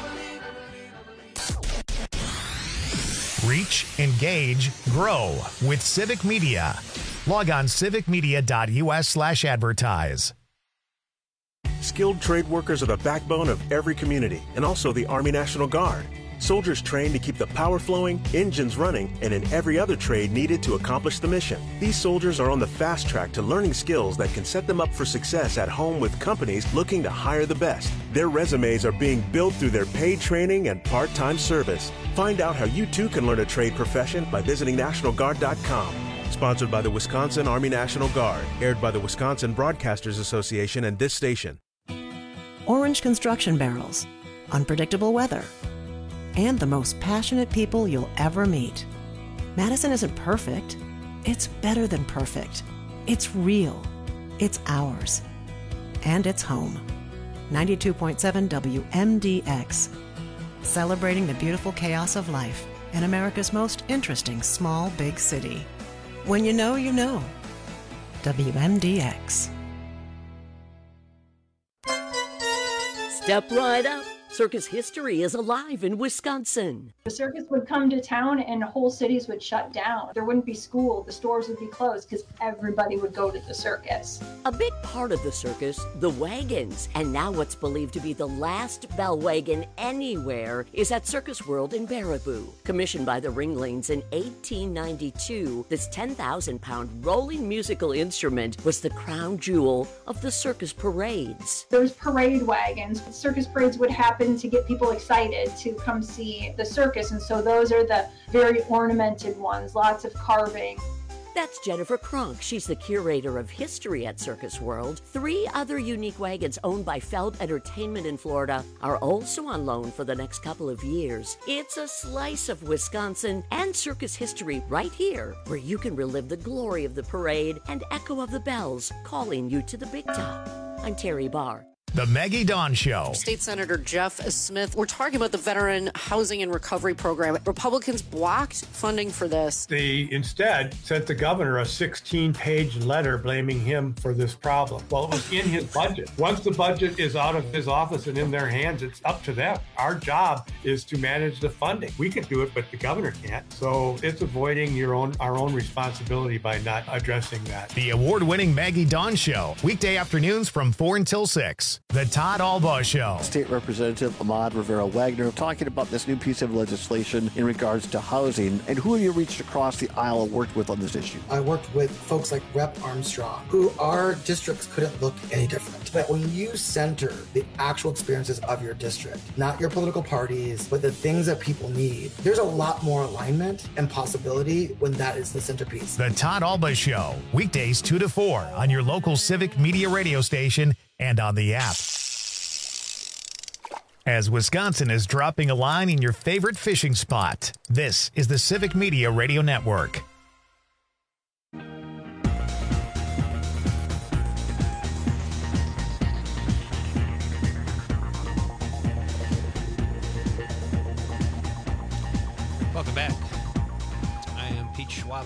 Reach, engage, grow with Civic Media. Log on civic media dot U S slash advertise. Skilled trade workers are the backbone of every community and also the Army National Guard. Soldiers trained to keep the power flowing, engines running, and in every other trade needed to accomplish the mission. These soldiers are on the fast track to learning skills that can set them up for success at home with companies looking to hire the best. Their resumes are being built through their paid training and part-time service. Find out how you too can learn a trade profession by visiting national guard dot com. Sponsored by the Wisconsin Army National Guard. Aired by the Wisconsin Broadcasters Association and this station. Orange construction barrels, unpredictable weather, and the most passionate people you'll ever meet. Madison isn't perfect. It's better than perfect. It's real. It's ours. And it's home. ninety-two point seven W M D X. Celebrating the beautiful chaos of life in America's most interesting small, big city. When you know, you know. W M D X. Step right up. Circus history is alive in Wisconsin. The circus would come to town and whole cities would shut down. There wouldn't be school, the stores would be closed because everybody would go to the circus. A big part of the circus, the wagons. And now what's believed to be the last bell wagon anywhere is at Circus World in Baraboo. Commissioned by the Ringlings in eighteen ninety-two, this ten thousand pound rolling musical instrument was the crown jewel of the circus parades. There's parade wagons. Circus parades would happen to get people excited to come see the circus, and so those are the very ornamented ones, lots of carving. That's Jennifer Kronk. She's the curator of history at Circus World. Three other unique wagons owned by Feld Entertainment in Florida are also on loan for the next couple of years. It's a slice of Wisconsin and circus history right here, where you can relive the glory of the parade and echo of the bells calling you to the big top. I'm Terry Barr. The Maggie Dawn Show. State Senator Jeff Smith, we're talking about the Veteran Housing and Recovery Program. Republicans blocked funding for this. They instead sent the governor a sixteen page letter blaming him for this problem. Well, it was in his budget. Once the budget is out of his office and in their hands, it's up to them. Our job is to manage the funding. We can do it, but the governor can't. So it's avoiding your own our own responsibility by not addressing that. The award-winning Maggie Dawn Show. Weekday afternoons from four until six. The Todd Albaugh Show. State Representative Ahmad Rivera-Wagner talking about this new piece of legislation in regards to housing, and who have you reached across the aisle and worked with on this issue? I worked with folks like Rep Armstrong, who our districts couldn't look any different. But when you center the actual experiences of your district, not your political parties, but the things that people need, there's a lot more alignment and possibility when that is the centerpiece. The Todd Albaugh Show. Weekdays two to four on your local Civic Media radio station and on the app. As Wisconsin is dropping a line in your favorite fishing spot, this is the Civic Media Radio Network.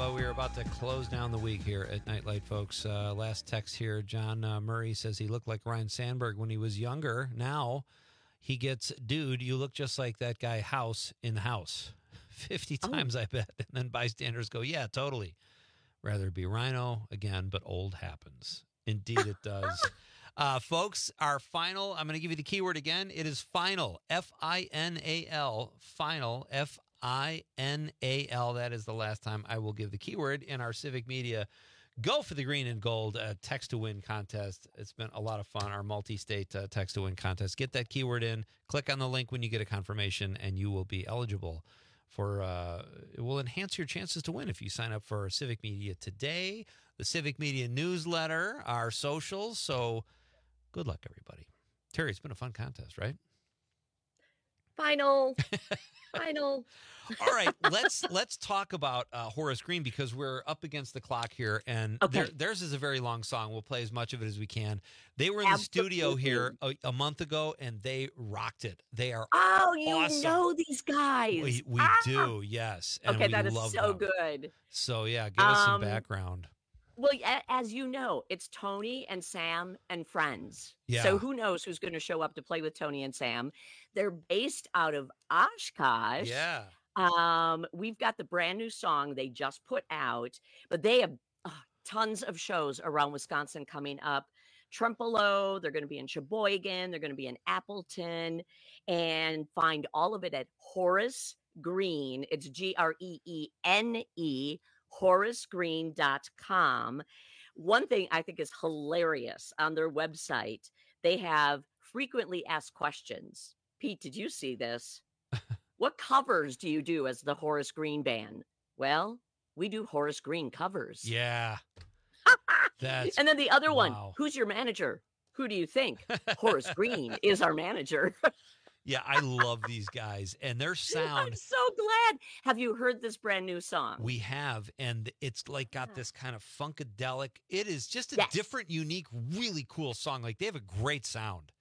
uh, we are about to close down the week here at Nightlight, folks. Uh, last text here, John uh, Murray says he looked like Ryan Sandberg when he was younger. Now he gets, dude, you look just like that guy House in the House. fifty oh. times, I bet. And then bystanders go, yeah, totally. Rather it be Rhino again, but old happens. Indeed it does. uh, folks, our final, I'm going to give you the keyword again. It is final, F I N A L, final, F I N A L. That is the last time I will give the keyword in our Civic Media Go for the Green and Gold uh, Text to Win contest. It's been a lot of fun, our multi-state uh, Text to Win contest. Get that keyword in, click on the link when you get a confirmation, and you will be eligible for, uh, it will enhance your chances to win if you sign up for Civic Media Today, the Civic Media newsletter, our socials. So good luck, everybody. Terry, it's been a fun contest, right? Final. Final. All right, let's let's talk about uh, Horace Green because we're up against the clock here, and Okay. their, theirs is a very long song. We'll play as much of it as we can. They were in the Absolutely. studio here a, a month ago, and they rocked it. They are Oh, you awesome. know these guys. We, we Ah! do, yes. And Okay, we that is love so them. good. So yeah, give us some Um, background. Well, a- as you know, it's Tony and Sam and friends. Yeah. So who knows who's going to show up to play with Tony and Sam? They're based out of Oshkosh. Yeah. Um, we've got the brand new song they just put out, but they have uh, tons of shows around Wisconsin coming up. Trempealeau, they're going to be in Sheboygan, they're going to be in Appleton, and find all of it at Horace Green. It's G R E E N E, horace green dot com. One thing I think is hilarious on their website, they have frequently asked questions. Pete, did you see this? What covers do you do as the Horace Green Band? Well, we do Horace Green covers. Yeah. That's And then the other one, wow. who's your manager? Who do you think? Horace Green is our manager. Yeah, I love these guys and their sound. I'm so glad. Have you heard this brand new song? We have, and it's like got this kind of funkadelic. It is just a Yes. different, unique, really cool song. Like they have a great sound.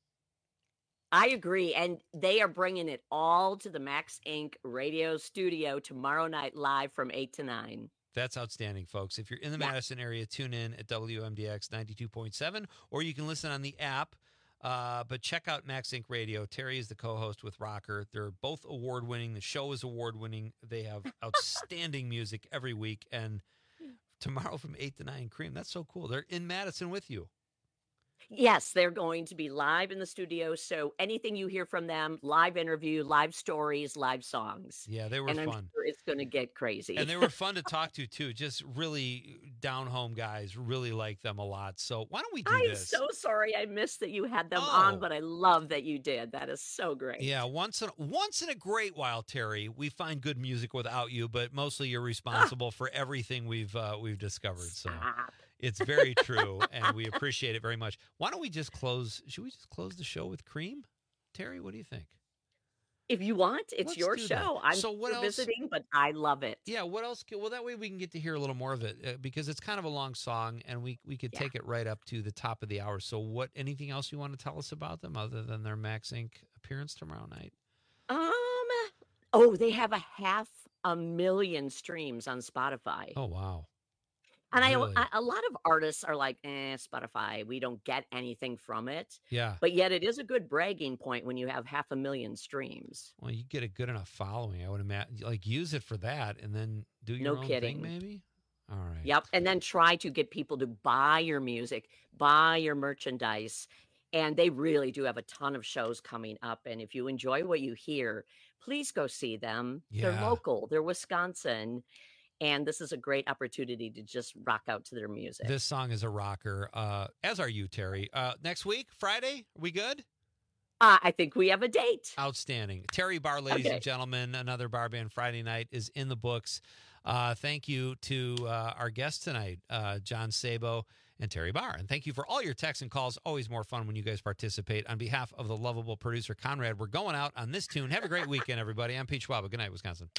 I agree. And they are bringing it all to the Max Incorporated radio studio tomorrow night live from eight to nine. That's outstanding, folks. If you're in the Yeah. Madison area, tune in at W M D X ninety-two point seven, or you can listen on the app. Uh, but check out Max Incorporated Radio. Terry is the co-host with Rocker. They're both award-winning. The show is award-winning. They have outstanding music every week. And tomorrow from eight to nine, Cream. That's so cool. They're in Madison with you. Yes, they're going to be live in the studio. So anything you hear from them, live interview, live stories, live songs. Yeah, they were and I'm fun. sure it's going to get crazy. And they were fun to talk to, too. Just really down-home guys. Really like them a lot. So why don't we do I'm this? so sorry I missed that you had them Oh. on, but I love that you did. That is so great. Yeah, once in, once in a great while, Terry, we find good music without you, but mostly you're responsible for everything we've uh, we've discovered. So it's very true, and we appreciate it very much. Why don't we just close? Should we just close the show with Cream? Terry, what do you think? If you want, it's Let's your do that. show. I'm So what still else- visiting, but I love it. Yeah, what else? Can, well, that way we can get to hear a little more of it uh, because it's kind of a long song, and we we could Yeah. take it right up to the top of the hour. So, what? Anything else you want to tell us about them other than their Max Incorporated appearance tomorrow night? Um. Oh, they have a half a million streams on Spotify. Oh wow! And Really? I, I, a lot of artists are like, eh, Spotify, we don't get anything from it. Yeah. But yet it is a good bragging point when you have half a million streams. Well, you get a good enough following, I would imagine. Like, use it for that, and then do your No own kidding. thing, maybe. All right. Yep. And then try to get people to buy your music, buy your merchandise. And they really do have a ton of shows coming up. And if you enjoy what you hear, please go see them. They're Yeah. local, they're Wisconsin. And this is a great opportunity to just rock out to their music. This song is a rocker. Uh, as are you, Terry. Uh, next week, Friday, are we good? Uh, I think we have a date. Outstanding. Terry Barr, ladies Okay. and gentlemen, another Bar Band Friday night is in the books. Uh, thank you to uh, our guests tonight, uh, John Sabo and Terry Barr. And thank you for all your texts and calls. Always more fun when you guys participate. On behalf of the lovable producer, Conrad, we're going out on this tune. Have a great weekend, everybody. I'm Pete Schwab. Good night, Wisconsin.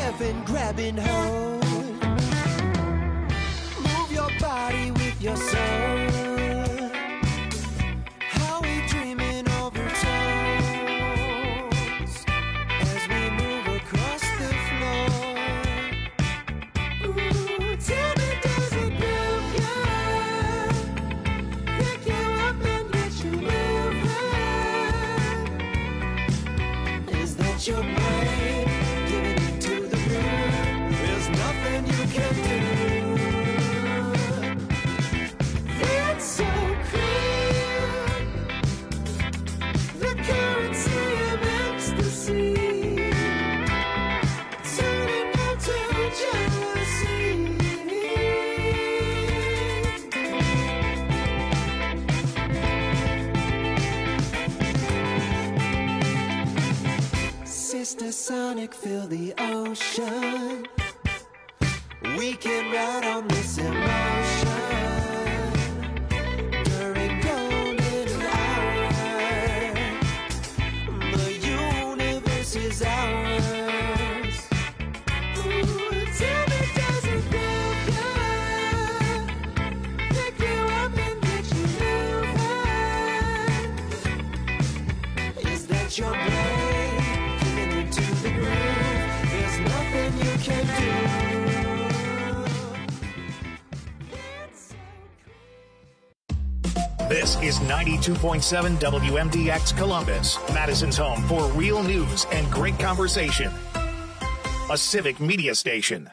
heaven grabbing hold. Move your body with your soul. How we dreaming over toes as we move across the floor. Ooh, tell me, does it move you? Pick you up and get you moving. Is that your brain giving it to the groove? There's nothing you can do. It's so clear, the currency of ecstasy, turning into jealousy. Sister Sonic, fill the ocean. We can ride on this emotion during golden hour. The universe is ours. Ooh, tell me, does it feel good? Pick you up and get you moving. Is that your brain giving into the groove? There's nothing you can do. This is ninety-two point seven W M D X Columbus, Madison's home for real news and great conversation. A civic media station.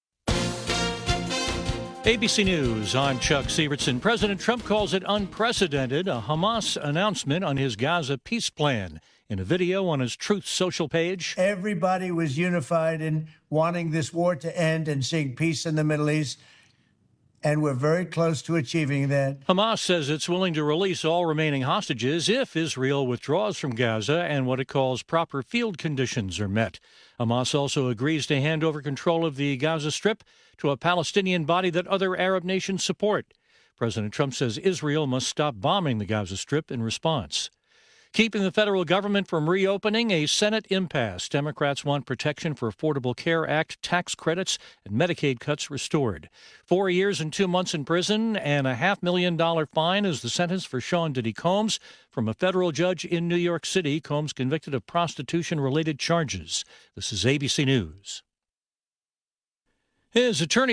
A B C News, I'm Chuck Sievertson. President Trump calls it unprecedented, a Hamas announcement on his Gaza peace plan. In a video on his Truth Social page, everybody was unified in wanting this war to end and seeing peace in the Middle East, and we're very close to achieving that. Hamas says it's willing to release all remaining hostages if Israel withdraws from Gaza and what it calls proper field conditions are met. Hamas also agrees to hand over control of the Gaza Strip to a Palestinian body that other Arab nations support. President Trump says Israel must stop bombing the Gaza Strip in response. Keeping the federal government from reopening, a Senate impasse. Democrats want Protection for Affordable Care Act tax credits and Medicaid cuts restored. Four years and two months in prison and a half million dollar fine is the sentence for Sean Diddy Combs from a federal judge in New York City. Combs convicted of prostitution-related charges. This is A B C News. His attorney